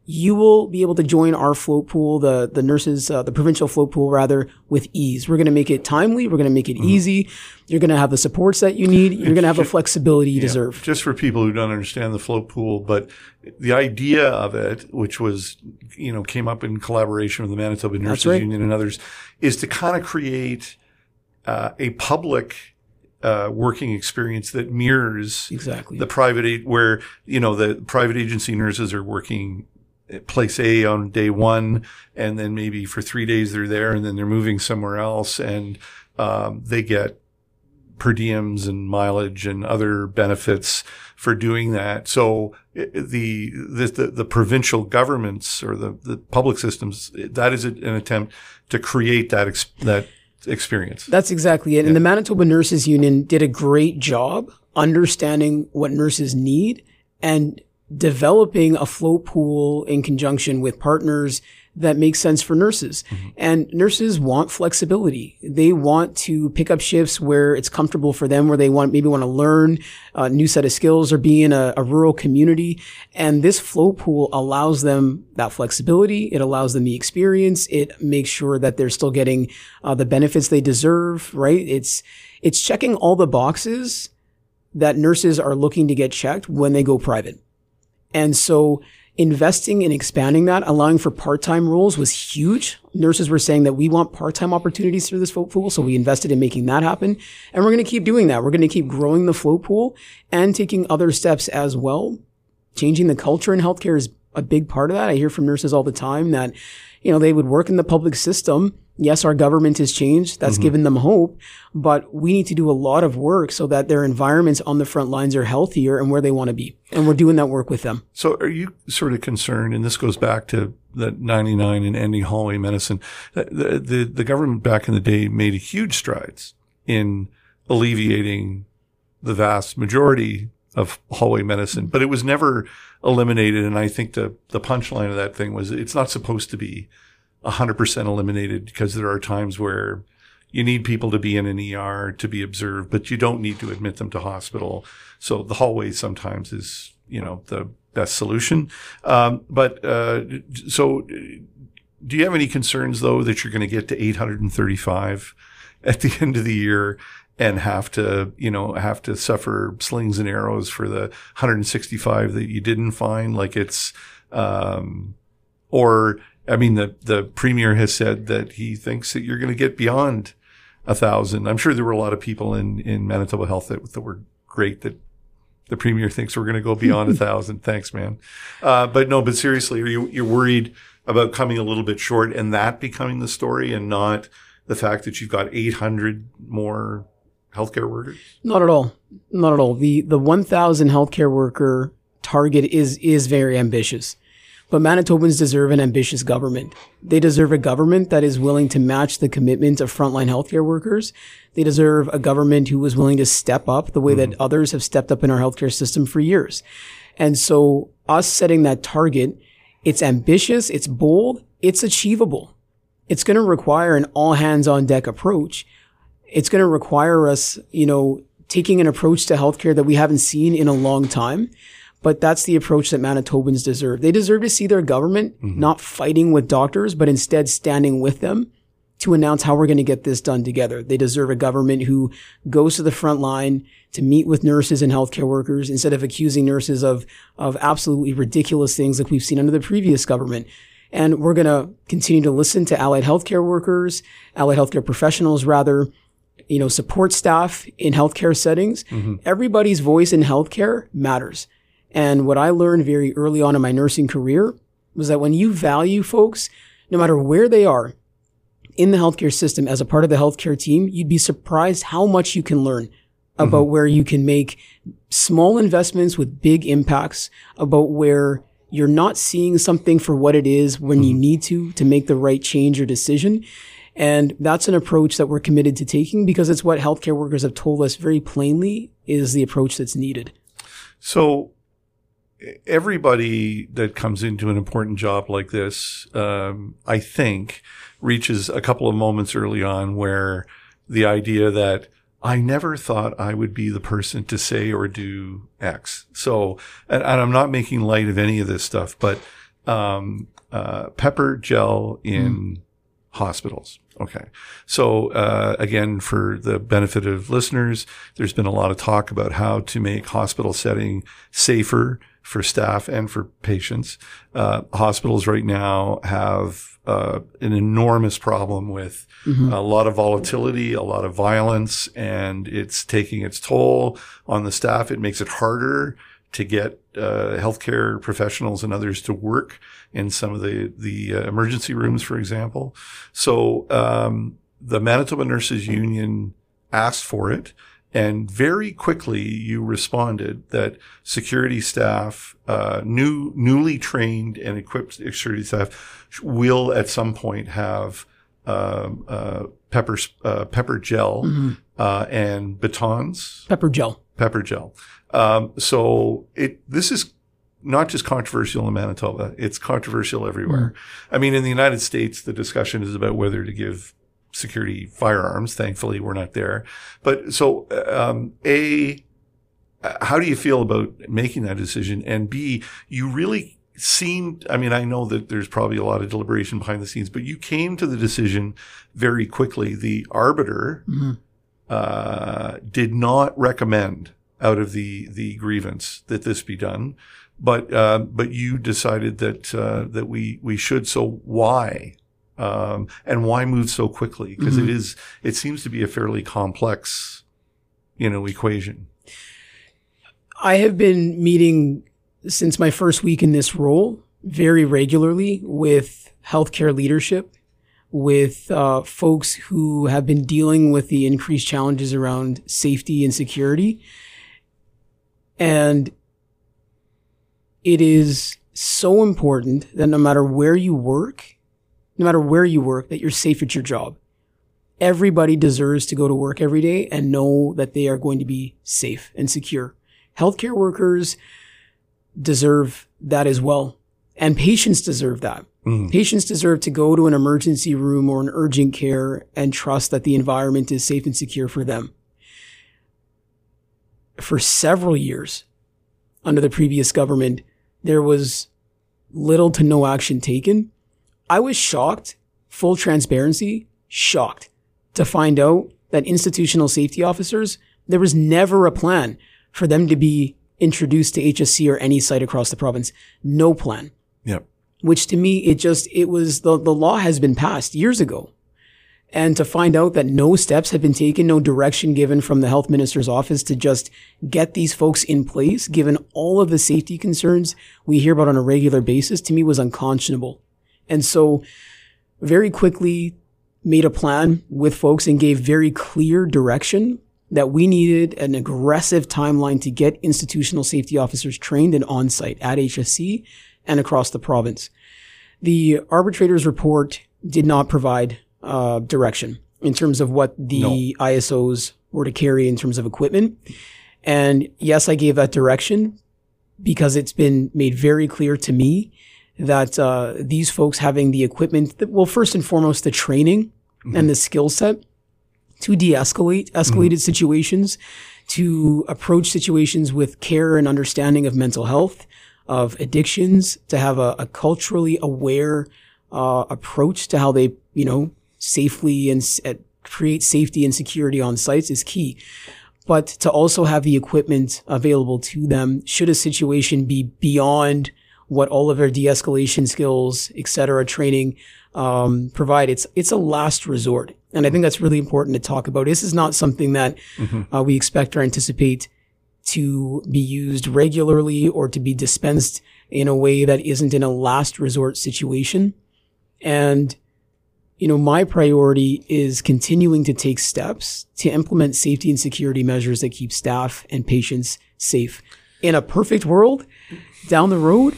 you will be able to join our float pool, the the nurses, uh, the provincial float pool rather, with ease. We're going to make it timely. We're going to make it mm-hmm. easy. You're going to have the supports that you need. You're going to have the flexibility you yeah, deserve. Just for people who don't understand the float pool, but the idea of it, which was, you know, came up in collaboration with the Manitoba Nurses right. Union and others, is to kind of create uh, a public Uh, working experience that mirrors exactly the private, where, you know, the private agency nurses are working at place A on day one, and then maybe for three days they're there, and then they're moving somewhere else, and um, they get per diems and mileage and other benefits for doing that. So the the the, the provincial governments or the, the public systems, that is an attempt to create that ex- that. experience. That's exactly it. And yeah. the Manitoba Nurses Union did a great job understanding what nurses need and developing a float pool in conjunction with partners that makes sense for nurses. Mm-hmm. And nurses want flexibility. They want to pick up shifts where it's comfortable for them, where they want maybe want to learn a new set of skills or be in a, a rural community. And this float pool allows them that flexibility. It allows them the experience. It makes sure that they're still getting uh, the benefits they deserve, right? It's, it's checking all the boxes that nurses are looking to get checked when they go private. And so investing in expanding that, allowing for part-time roles was huge. Nurses were saying that we want part-time opportunities through this float pool, so we invested in making that happen. And we're going to keep doing that. We're going to keep growing the float pool and taking other steps as well. Changing the culture in healthcare is a big part of that. I hear from nurses all the time that, you know, they would work in the public system. Yes, our government has changed. That's mm-hmm. given them hope, but we need to do a lot of work so that their environments on the front lines are healthier and where they want to be. And we're doing that work with them. So are you sort of concerned, and this goes back to the ninety-nine and ending hallway medicine, the, the, the government back in the day made huge strides in alleviating the vast majority of hallway medicine, but it was never eliminated. And I think the, the punchline of that thing was it's not supposed to be one hundred percent eliminated, because there are times where you need people to be in an E R to be observed, but you don't need to admit them to hospital. So the hallway sometimes is, you know, the best solution. Um, but, uh, so do you have any concerns though that you're going to get to eight hundred thirty-five at the end of the year and have to, you know, have to suffer slings and arrows for the one hundred sixty-five that you didn't find? Like it's, um, or, I mean, the, the premier has said that he thinks that you're going to get beyond a thousand. I'm sure there were a lot of people in, in Manitoba Health that, that were great that the premier thinks we're going to go beyond a thousand. Thanks, man. Uh, but no, but seriously, are you, you're worried about coming a little bit short and that becoming the story and not the fact that you've got eight hundred more healthcare workers? Not at all. Not at all. The, the one thousand healthcare worker target is, is very ambitious. But Manitobans deserve an ambitious government. They deserve a government that is willing to match the commitment of frontline healthcare workers. They deserve a government who is willing to step up the way mm-hmm. that others have stepped up in our healthcare system for years. And so us setting that target, it's ambitious, it's bold, it's achievable. It's going to require an all hands on deck approach. It's going to require us, you know, taking an approach to healthcare that we haven't seen in a long time. But that's the approach that Manitobans deserve. They deserve to see their government mm-hmm. not fighting with doctors, but instead standing with them to announce how we're going to get this done together. They deserve a government who goes to the front line to meet with nurses and healthcare workers instead of accusing nurses of, of absolutely ridiculous things like we've seen under the previous government. And we're going to continue to listen to allied healthcare workers, allied healthcare professionals rather, you know, support staff in healthcare settings. Mm-hmm. Everybody's voice in healthcare matters. And what I learned very early on in my nursing career was that when you value folks, no matter where they are in the healthcare system as a part of the healthcare team, you'd be surprised how much you can learn about mm-hmm. where you can make small investments with big impacts, about where you're not seeing something for what it is when mm-hmm. you need to, to make the right change or decision. And that's an approach that we're committed to taking because it's what healthcare workers have told us very plainly is the approach that's needed. So, everybody that comes into an important job like this, um, I think, reaches a couple of moments early on where the idea that I never thought I would be the person to say or do X. So, and, and I'm not making light of any of this stuff, but um, uh, pepper gel in mm. hospitals. Okay. So, uh, again, for the benefit of listeners, there's been a lot of talk about how to make hospital setting safer for staff and for patients. Uh, hospitals right now have, uh, an enormous problem with mm-hmm. a lot of volatility, a lot of violence, and it's taking its toll on the staff. It makes it harder to get, uh, healthcare professionals and others to work in some of the, the uh, emergency rooms, for example. So, um, the Manitoba Nurses Union asked for it. And very quickly you responded that security staff, uh, new, newly trained and equipped security staff will at some point have, um, uh, pepper, uh, pepper gel, mm-hmm. uh, and batons. Pepper gel. Pepper gel. Um, so it, this is not just controversial in Manitoba, it's controversial everywhere. Mm. I mean, in the United States, the discussion is about whether to give security firearms. Thankfully, we're not there. But so, um, A, how do you feel about making that decision? And B, you really seemed, I mean, I know that there's probably a lot of deliberation behind the scenes, but you came to the decision very quickly. The arbiter, mm-hmm. uh, did not recommend out of the, the grievance that this be done. But, uh, but you decided that, uh, that we, we should. So why? Um, and why move so quickly? Because mm-hmm. it is, it seems to be a fairly complex, you know, equation. I have been meeting since my first week in this role very regularly with healthcare leadership, with, uh, folks who have been dealing with the increased challenges around safety and security. And it is so important that no matter where you work, no matter where you work, that you're safe at your job. Everybody deserves to go to work every day and know that they are going to be safe and secure. Healthcare workers deserve that as well. And patients deserve that. Mm. Patients deserve to go to an emergency room or an urgent care and trust that the environment is safe and secure for them. For several years, under the previous government, there was little to no action taken. I was shocked, full transparency, shocked to find out that institutional safety officers, there was never a plan for them to be introduced to H S C or any site across the province. No plan. Yep. Which to me, it just, it was, the, the law has been passed years ago. And to find out that no steps have been taken, no direction given from the health minister's office to just get these folks in place, given all of the safety concerns we hear about on a regular basis, to me was unconscionable. And so very quickly made a plan with folks and gave very clear direction that we needed an aggressive timeline to get institutional safety officers trained and on site at H S C and across the province. The arbitrator's report did not provide uh, direction in terms of what the no. I S Os were to carry in terms of equipment. And yes, I gave that direction because it's been made very clear to me that uh, these folks having the equipment, that, well, first and foremost, the training mm-hmm. and the skill set to de-escalate escalated mm-hmm. situations, to approach situations with care and understanding of mental health, of addictions, to have a, a culturally aware uh, approach to how they, you know, safely and uh, create safety and security on sites is key. But to also have the equipment available to them should a situation be beyond what all of their de-escalation skills, et cetera, training um, provide. It's it's a last resort. And I think that's really important to talk about. This is not something that mm-hmm. uh, we expect or anticipate to be used regularly or to be dispensed in a way that isn't in a last resort situation. And, you know, my priority is continuing to take steps to implement safety and security measures that keep staff and patients safe. In a perfect world, down the road,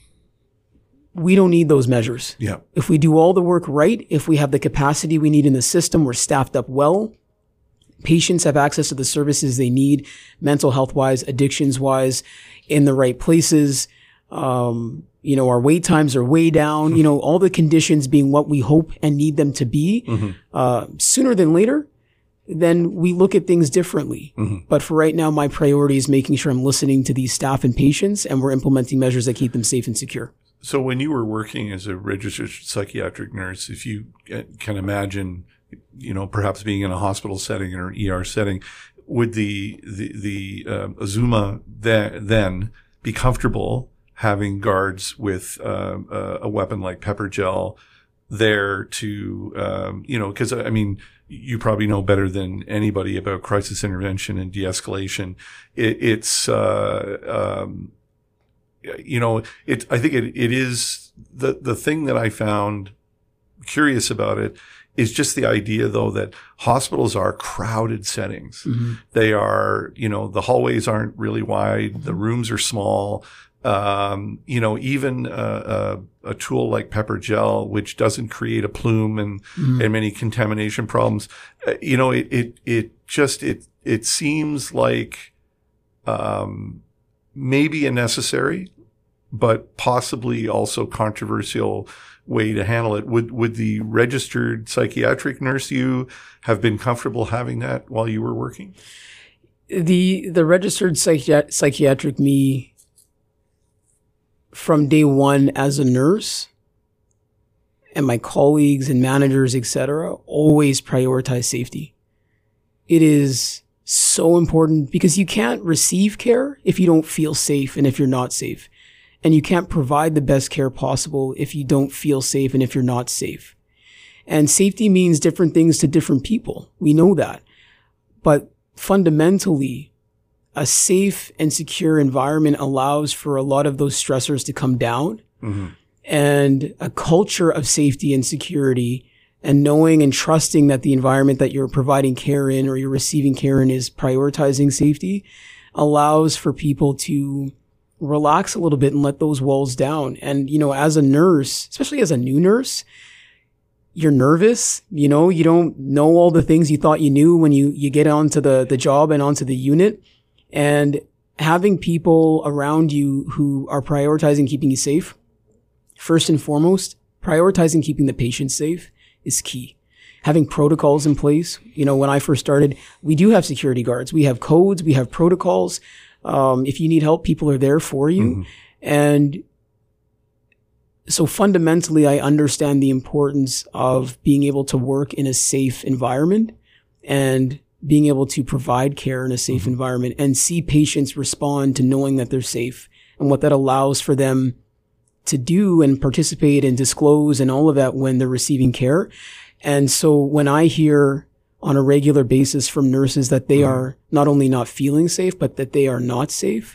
we don't need those measures. Yeah. If we do all the work right, if we have the capacity we need in the system, we're staffed up well, patients have access to the services they need, mental health wise, addictions wise, in the right places. Um, you know, our wait times are way down, you know, all the conditions being what we hope and need them to be, mm-hmm. uh, sooner than later, then we look at things differently. Mm-hmm. But for right now, my priority is making sure I'm listening to these staff and patients and we're implementing measures that keep them safe and secure. So when you were working as a registered psychiatric nurse, if you can imagine, you know, perhaps being in a hospital setting or an E R setting, would the the the uh, Azuma th- then be comfortable having guards with uh, a weapon like pepper gel there to, um, you know, because I mean, you probably know better than anybody about crisis intervention and de-escalation. It, it's uh, um, you know, it. I think it it is the the thing that I found curious about it is just the idea, though, that hospitals are crowded settings. Mm-hmm. They are, you know, the hallways aren't really wide. The rooms are small. Um, you know, even a, a, a tool like pepper gel, which doesn't create a plume and, mm-hmm. and many contamination problems, uh, you know, it, it, it just, it, it seems like, um, maybe a necessary, but possibly also controversial way to handle it. Would, would the registered psychiatric nurse you have been comfortable having that while you were working? The, the registered psychi- psychiatric me, from day one as a nurse, and my colleagues and managers, et cetera, always prioritize safety. It is so important because you can't receive care if you don't feel safe and if you're not safe. And you can't provide the best care possible if you don't feel safe and if you're not safe. And safety means different things to different people. We know that. But fundamentally, a safe and secure environment allows for a lot of those stressors to come down. Mm-hmm. And a culture of safety and security and knowing and trusting that the environment that you're providing care in or you're receiving care in is prioritizing safety allows for people to relax a little bit and let those walls down. And, you know, as a nurse, especially as a new nurse, you're nervous, you know, you don't know all the things you thought you knew when you, you get onto the, the job and onto the unit. And having people around you who are prioritizing keeping you safe, first and foremost, prioritizing keeping the patient safe is key. Having protocols in place. You know, when I first started, we do have security guards. We have codes. We have protocols. Um, if you need help, people are there for you. Mm-hmm. And so fundamentally, I understand the importance of being able to work in a safe environment and being able to provide care in a safe mm-hmm. environment and see patients respond to knowing that they're safe and what that allows for them to do and participate and disclose and all of that when they're receiving care. And so when I hear on a regular basis from nurses that they mm-hmm. are not only not feeling safe, but that they are not safe,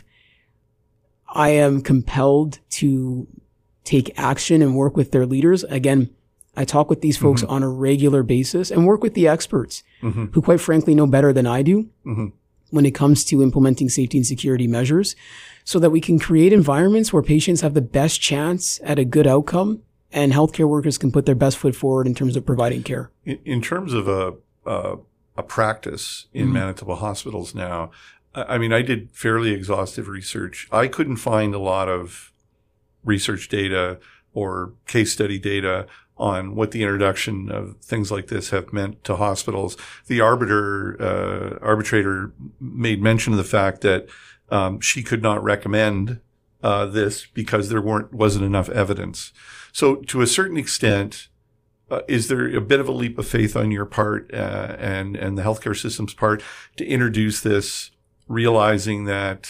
I am compelled to take action and work with their leaders. Again, I talk with these folks mm-hmm. on a regular basis and work with the experts mm-hmm. who quite frankly know better than I do mm-hmm. when it comes to implementing safety and security measures so that we can create environments where patients have the best chance at a good outcome and healthcare workers can put their best foot forward in terms of providing care. In, in terms of a, a, a practice in mm-hmm. Manitoba hospitals now, I mean, I did fairly exhaustive research. I couldn't find a lot of research data or case study data on what the introduction of things like this have meant to hospitals. The arbiter, uh, arbitrator made mention of the fact that, um, she could not recommend, uh, this because there weren't, wasn't enough evidence. So to a certain extent, uh, is there a bit of a leap of faith on your part, uh, and, and the healthcare system's part to introduce this, realizing that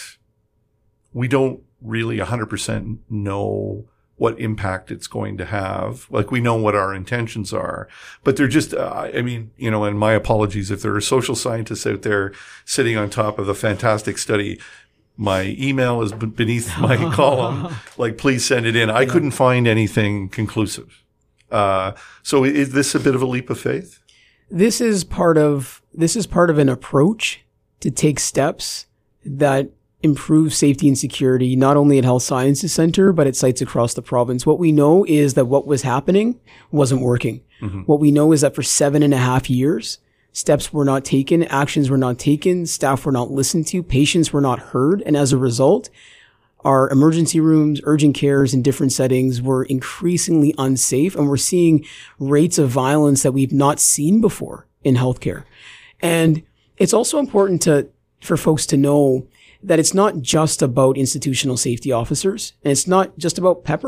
we don't really one hundred percent know what impact it's going to have. Like, we know what our intentions are, but they're just, uh, I mean, you know, and my apologies if there are social scientists out there sitting on top of a fantastic study. My email is beneath my column. Like, please send it in. I yeah. couldn't find anything conclusive. Uh, so is this a bit of a leap of faith? This is part of, this is part of an approach to take steps that improve safety and security, not only at Health Sciences Center, but at sites across the province. What we know is that what was happening wasn't working. Mm-hmm. What we know is that for seven and a half years, steps were not taken, actions were not taken, staff were not listened to, patients were not heard. And as a result, our emergency rooms, urgent cares in different settings were increasingly unsafe. And we're seeing rates of violence that we've not seen before in healthcare. And it's also important to, for folks to know that it's not just about institutional safety officers, and it's not just about pepper gel.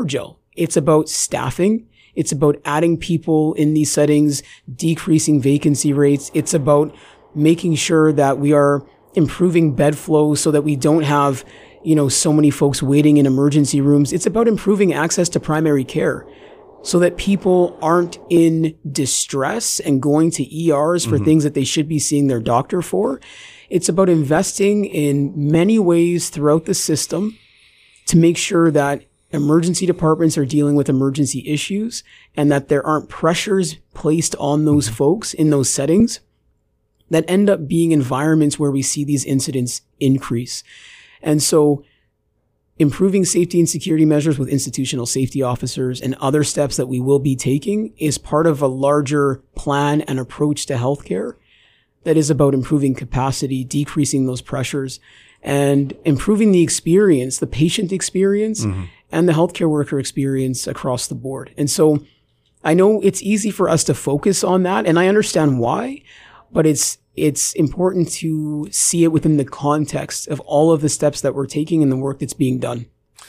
it's about staffing. It's about adding people in these settings, decreasing vacancy rates. It's about making sure that we are improving bed flow so that we don't have, you know, so many folks waiting in emergency rooms. It's about improving access to primary care so that people aren't in distress and going to E Rs for mm-hmm. things that they should be seeing their doctor for. It's about investing in many ways throughout the system to make sure that emergency departments are dealing with emergency issues and that there aren't pressures placed on those folks in those settings that end up being environments where we see these incidents increase. And so improving safety and security measures with institutional safety officers and other steps that we will be taking is part of a larger plan and approach to healthcare that is about improving capacity, decreasing those pressures, and improving the experience, the patient experience, mm-hmm. and the healthcare worker experience across the board. And so I know it's easy for us to focus on that, and I understand why, but it's it's important to see it within the context of all of the steps that we're taking and the work that's being done.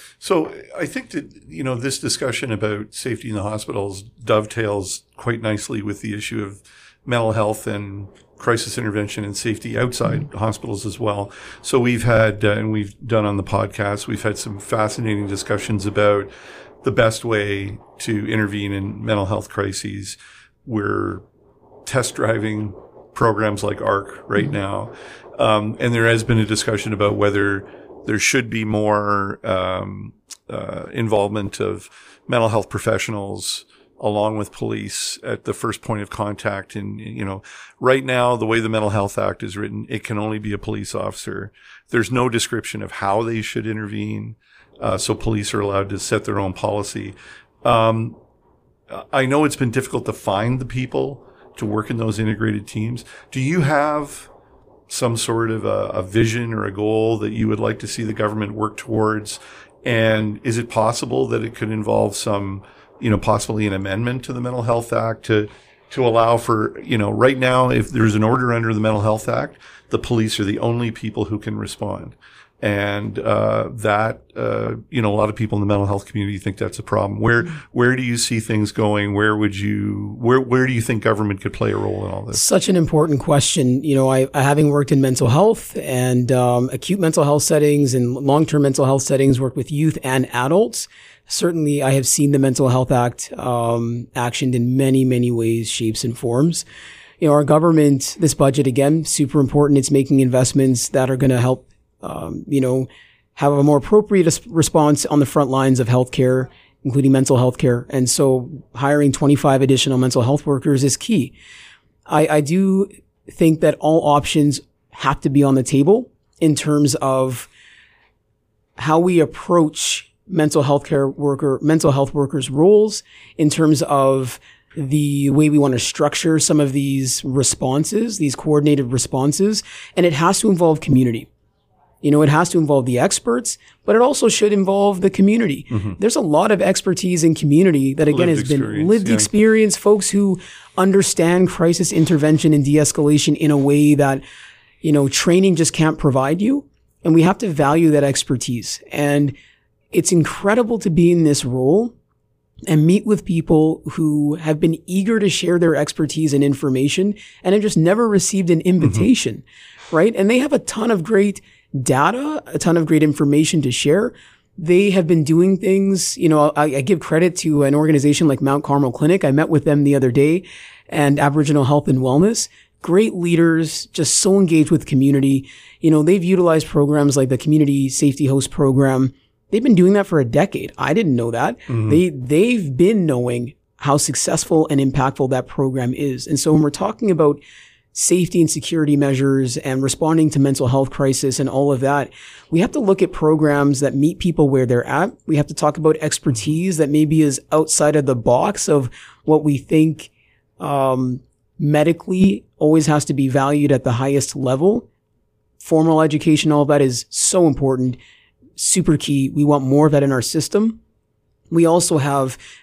So I think that, you know, this discussion about safety in the hospitals dovetails quite nicely with the issue of mental health and crisis intervention and safety outside mm-hmm. hospitals as well. So we've had, uh, and we've done on the podcast, we've had some fascinating discussions about the best way to intervene in mental health crises. We're test driving programs like ARC right mm-hmm. now. Um, and there has been a discussion about whether there should be more um, uh, involvement of mental health professionals along with police at the first point of contact. And, you know, right now, the way the Mental Health Act is written, it can only be a police officer. There's no description of how they should intervene. Uh, so police are allowed to set their own policy. Um, I know it's been difficult to find the people to work in those integrated teams. Do you have some sort of a, a vision or a goal that you would like to see the government work towards? And is it possible that it could involve some, you know, possibly an amendment to the Mental Health Act to, to allow for, you know, right now, if there's an order under the Mental Health Act, the police are the only people who can respond. And, uh, that, uh, you know, a lot of people in the mental health community think that's a problem. Where, where do you see things going? Where would you, where, where do you think government could play a role in all this? Such an important question. You know, I, I having worked in mental health and, um, acute mental health settings and long-term mental health settings, worked with youth and adults. Certainly, I have seen the Mental Health Act, um, actioned in many, many ways, shapes, and forms. You know, our government, this budget, again, super important. It's making investments that are going to help Um, you know, have a more appropriate response on the front lines of healthcare, including mental health care. And so hiring twenty-five additional mental health workers is key. I, I do think that all options have to be on the table in terms of how we approach mental health care worker, mental health workers' roles, in terms of the way we want to structure some of these responses, these coordinated responses, and it has to involve community. You know, it has to involve the experts, but it also should involve the community. Mm-hmm. There's a lot of expertise in community that, again, lived has been lived yeah. experience, folks who understand crisis intervention and de-escalation in a way that, you know, training just can't provide you. And we have to value that expertise. And it's incredible to be in this role and meet with people who have been eager to share their expertise and information and have just never received an invitation, mm-hmm. right? And they have a ton of great data, a ton of great information to share. They have been doing things, you know, I, I give credit to an organization like Mount Carmel Clinic. I met with them the other day, and Aboriginal Health and Wellness. Great leaders, just so engaged with community. You know, they've utilized programs like the Community Safety Host Program. They've been doing that for a decade. I didn't know that. Mm-hmm. They, they've been knowing how successful and impactful that program is. And so when we're talking about safety and security measures and responding to mental health crisis and all of that, we have to look at programs that meet people where they're at. We have to talk about expertise that maybe is outside of the box of what we think um, medically always has to be valued at the highest level. Formal education, all of that is so important, super key. We want more of that in our system. We also have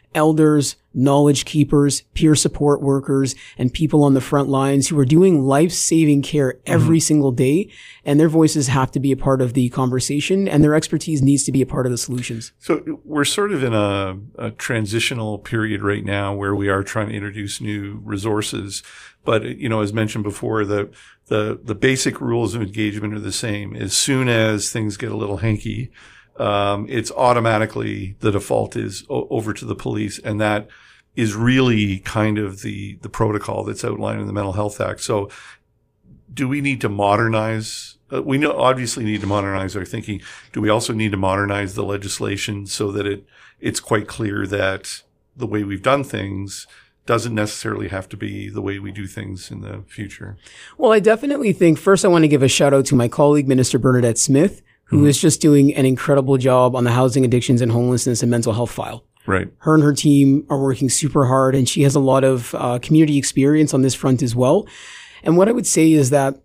elders, knowledge keepers, peer support workers, and people on the front lines who are doing life-saving care every mm-hmm. single day. And their voices have to be a part of the conversation, and their expertise needs to be a part of the solutions. So we're sort of in a, a transitional period right now where we are trying to introduce new resources. But, you know, as mentioned before, the, the, the basic rules of engagement are the same. As soon as things get a little hanky, Um, it's automatically the default is o- over to the police. And that is really kind of the, the protocol that's outlined in the Mental Health Act. So do we need to modernize? Uh, we know obviously need to modernize our thinking. Do we also need to modernize the legislation so that it, it's quite clear that the way we've done things doesn't necessarily have to be the way we do things in the future? Well, I definitely think first I want to give a shout out to my colleague, Minister Bernadette Smith, who mm-hmm. is just doing an incredible job on the housing, addictions, and homelessness and mental health file. Right. Her and her team are working super hard, and she has a lot of uh, community experience on this front as well. And what I would say is that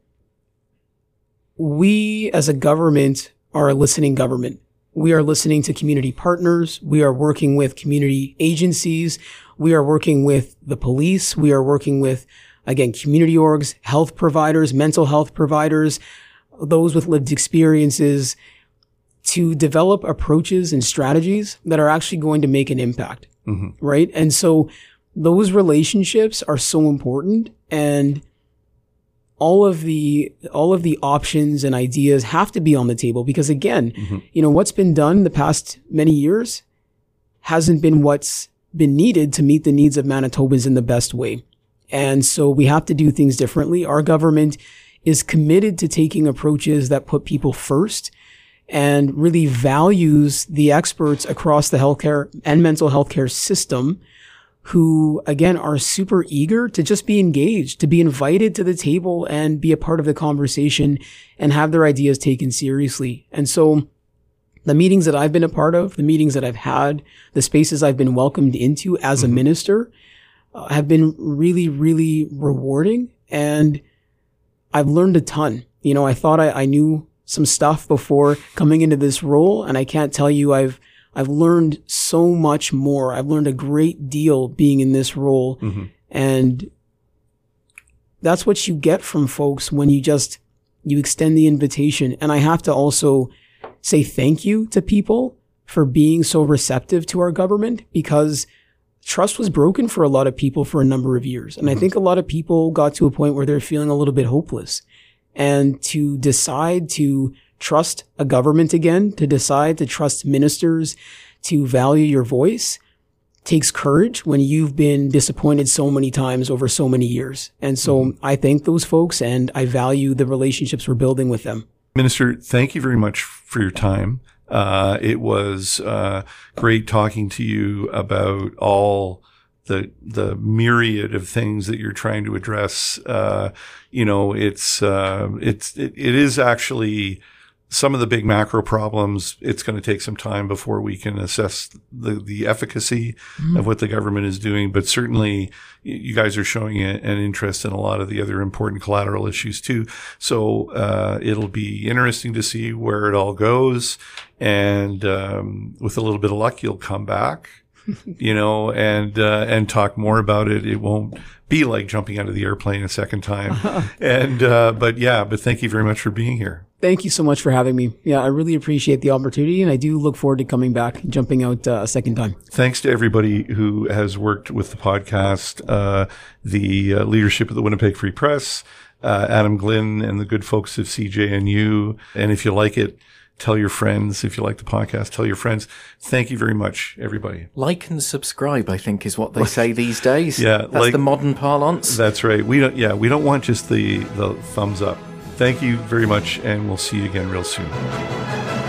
we as a government are a listening government. We are listening to community partners. We are working with community agencies. We are working with the police. We are working with, again, community orgs, health providers, mental health providers, those with lived experiences, to develop approaches and strategies that are actually going to make an impact, mm-hmm. right? And so those relationships are so important, and all of the all of the options and ideas have to be on the table because, again, mm-hmm. you know, what's been done the past many years hasn't been what's been needed to meet the needs of Manitobans in the best way. And so we have to do things differently. Our government is committed to taking approaches that put people first and really values the experts across the healthcare and mental health care system who, again, are super eager to just be engaged, to be invited to the table and be a part of the conversation and have their ideas taken seriously. And so the meetings that I've been a part of, the meetings that I've had, the spaces I've been welcomed into as mm-hmm. a minister uh, have been really, really rewarding. And I've learned a ton. You know, I thought I, I knew some stuff before coming into this role, and I can't tell you I've I've learned so much more. I've learned a great deal being in this role, mm-hmm. and that's what you get from folks when you just you extend the invitation. And I have to also say thank you to people for being so receptive to our government, because trust was broken for a lot of people for a number of years. And mm-hmm. I think a lot of people got to a point where they're feeling a little bit hopeless. And to decide to trust a government again, to decide to trust ministers, to value your voice, takes courage when you've been disappointed so many times over so many years. And so mm-hmm. I thank those folks, and I value the relationships we're building with them. Minister, thank you very much for your time. Uh, it was uh, great talking to you about all the the myriad of things that you're trying to address. Uh, you know, it's uh, it's it, it is actually some of the big macro problems. It's going to take some time before we can assess the the efficacy mm-hmm. of what the government is doing. But certainly, you guys are showing a, an interest in a lot of the other important collateral issues too. So uh, it'll be interesting to see where it all goes. And um, with a little bit of luck, you'll come back. you know, and, uh, and talk more about it. It won't be like jumping out of the airplane a second time. and, uh, but yeah, but thank you very much for being here. Thank you so much for having me. Yeah, I really appreciate the opportunity, and I do look forward to coming back, jumping out uh, a second time. Thanks to everybody who has worked with the podcast, uh, the uh, leadership of the Winnipeg Free Press, uh, Adam Glynn and the good folks of C J N U. And if you like it, tell your friends. If you like the podcast, tell your friends. Thank you very much, everybody. Like and subscribe, I think, is what they say these days. Yeah, that's like, the modern parlance. That's right. We don't. Yeah, we don't want just the the thumbs up. Thank you very much, and we'll see you again real soon.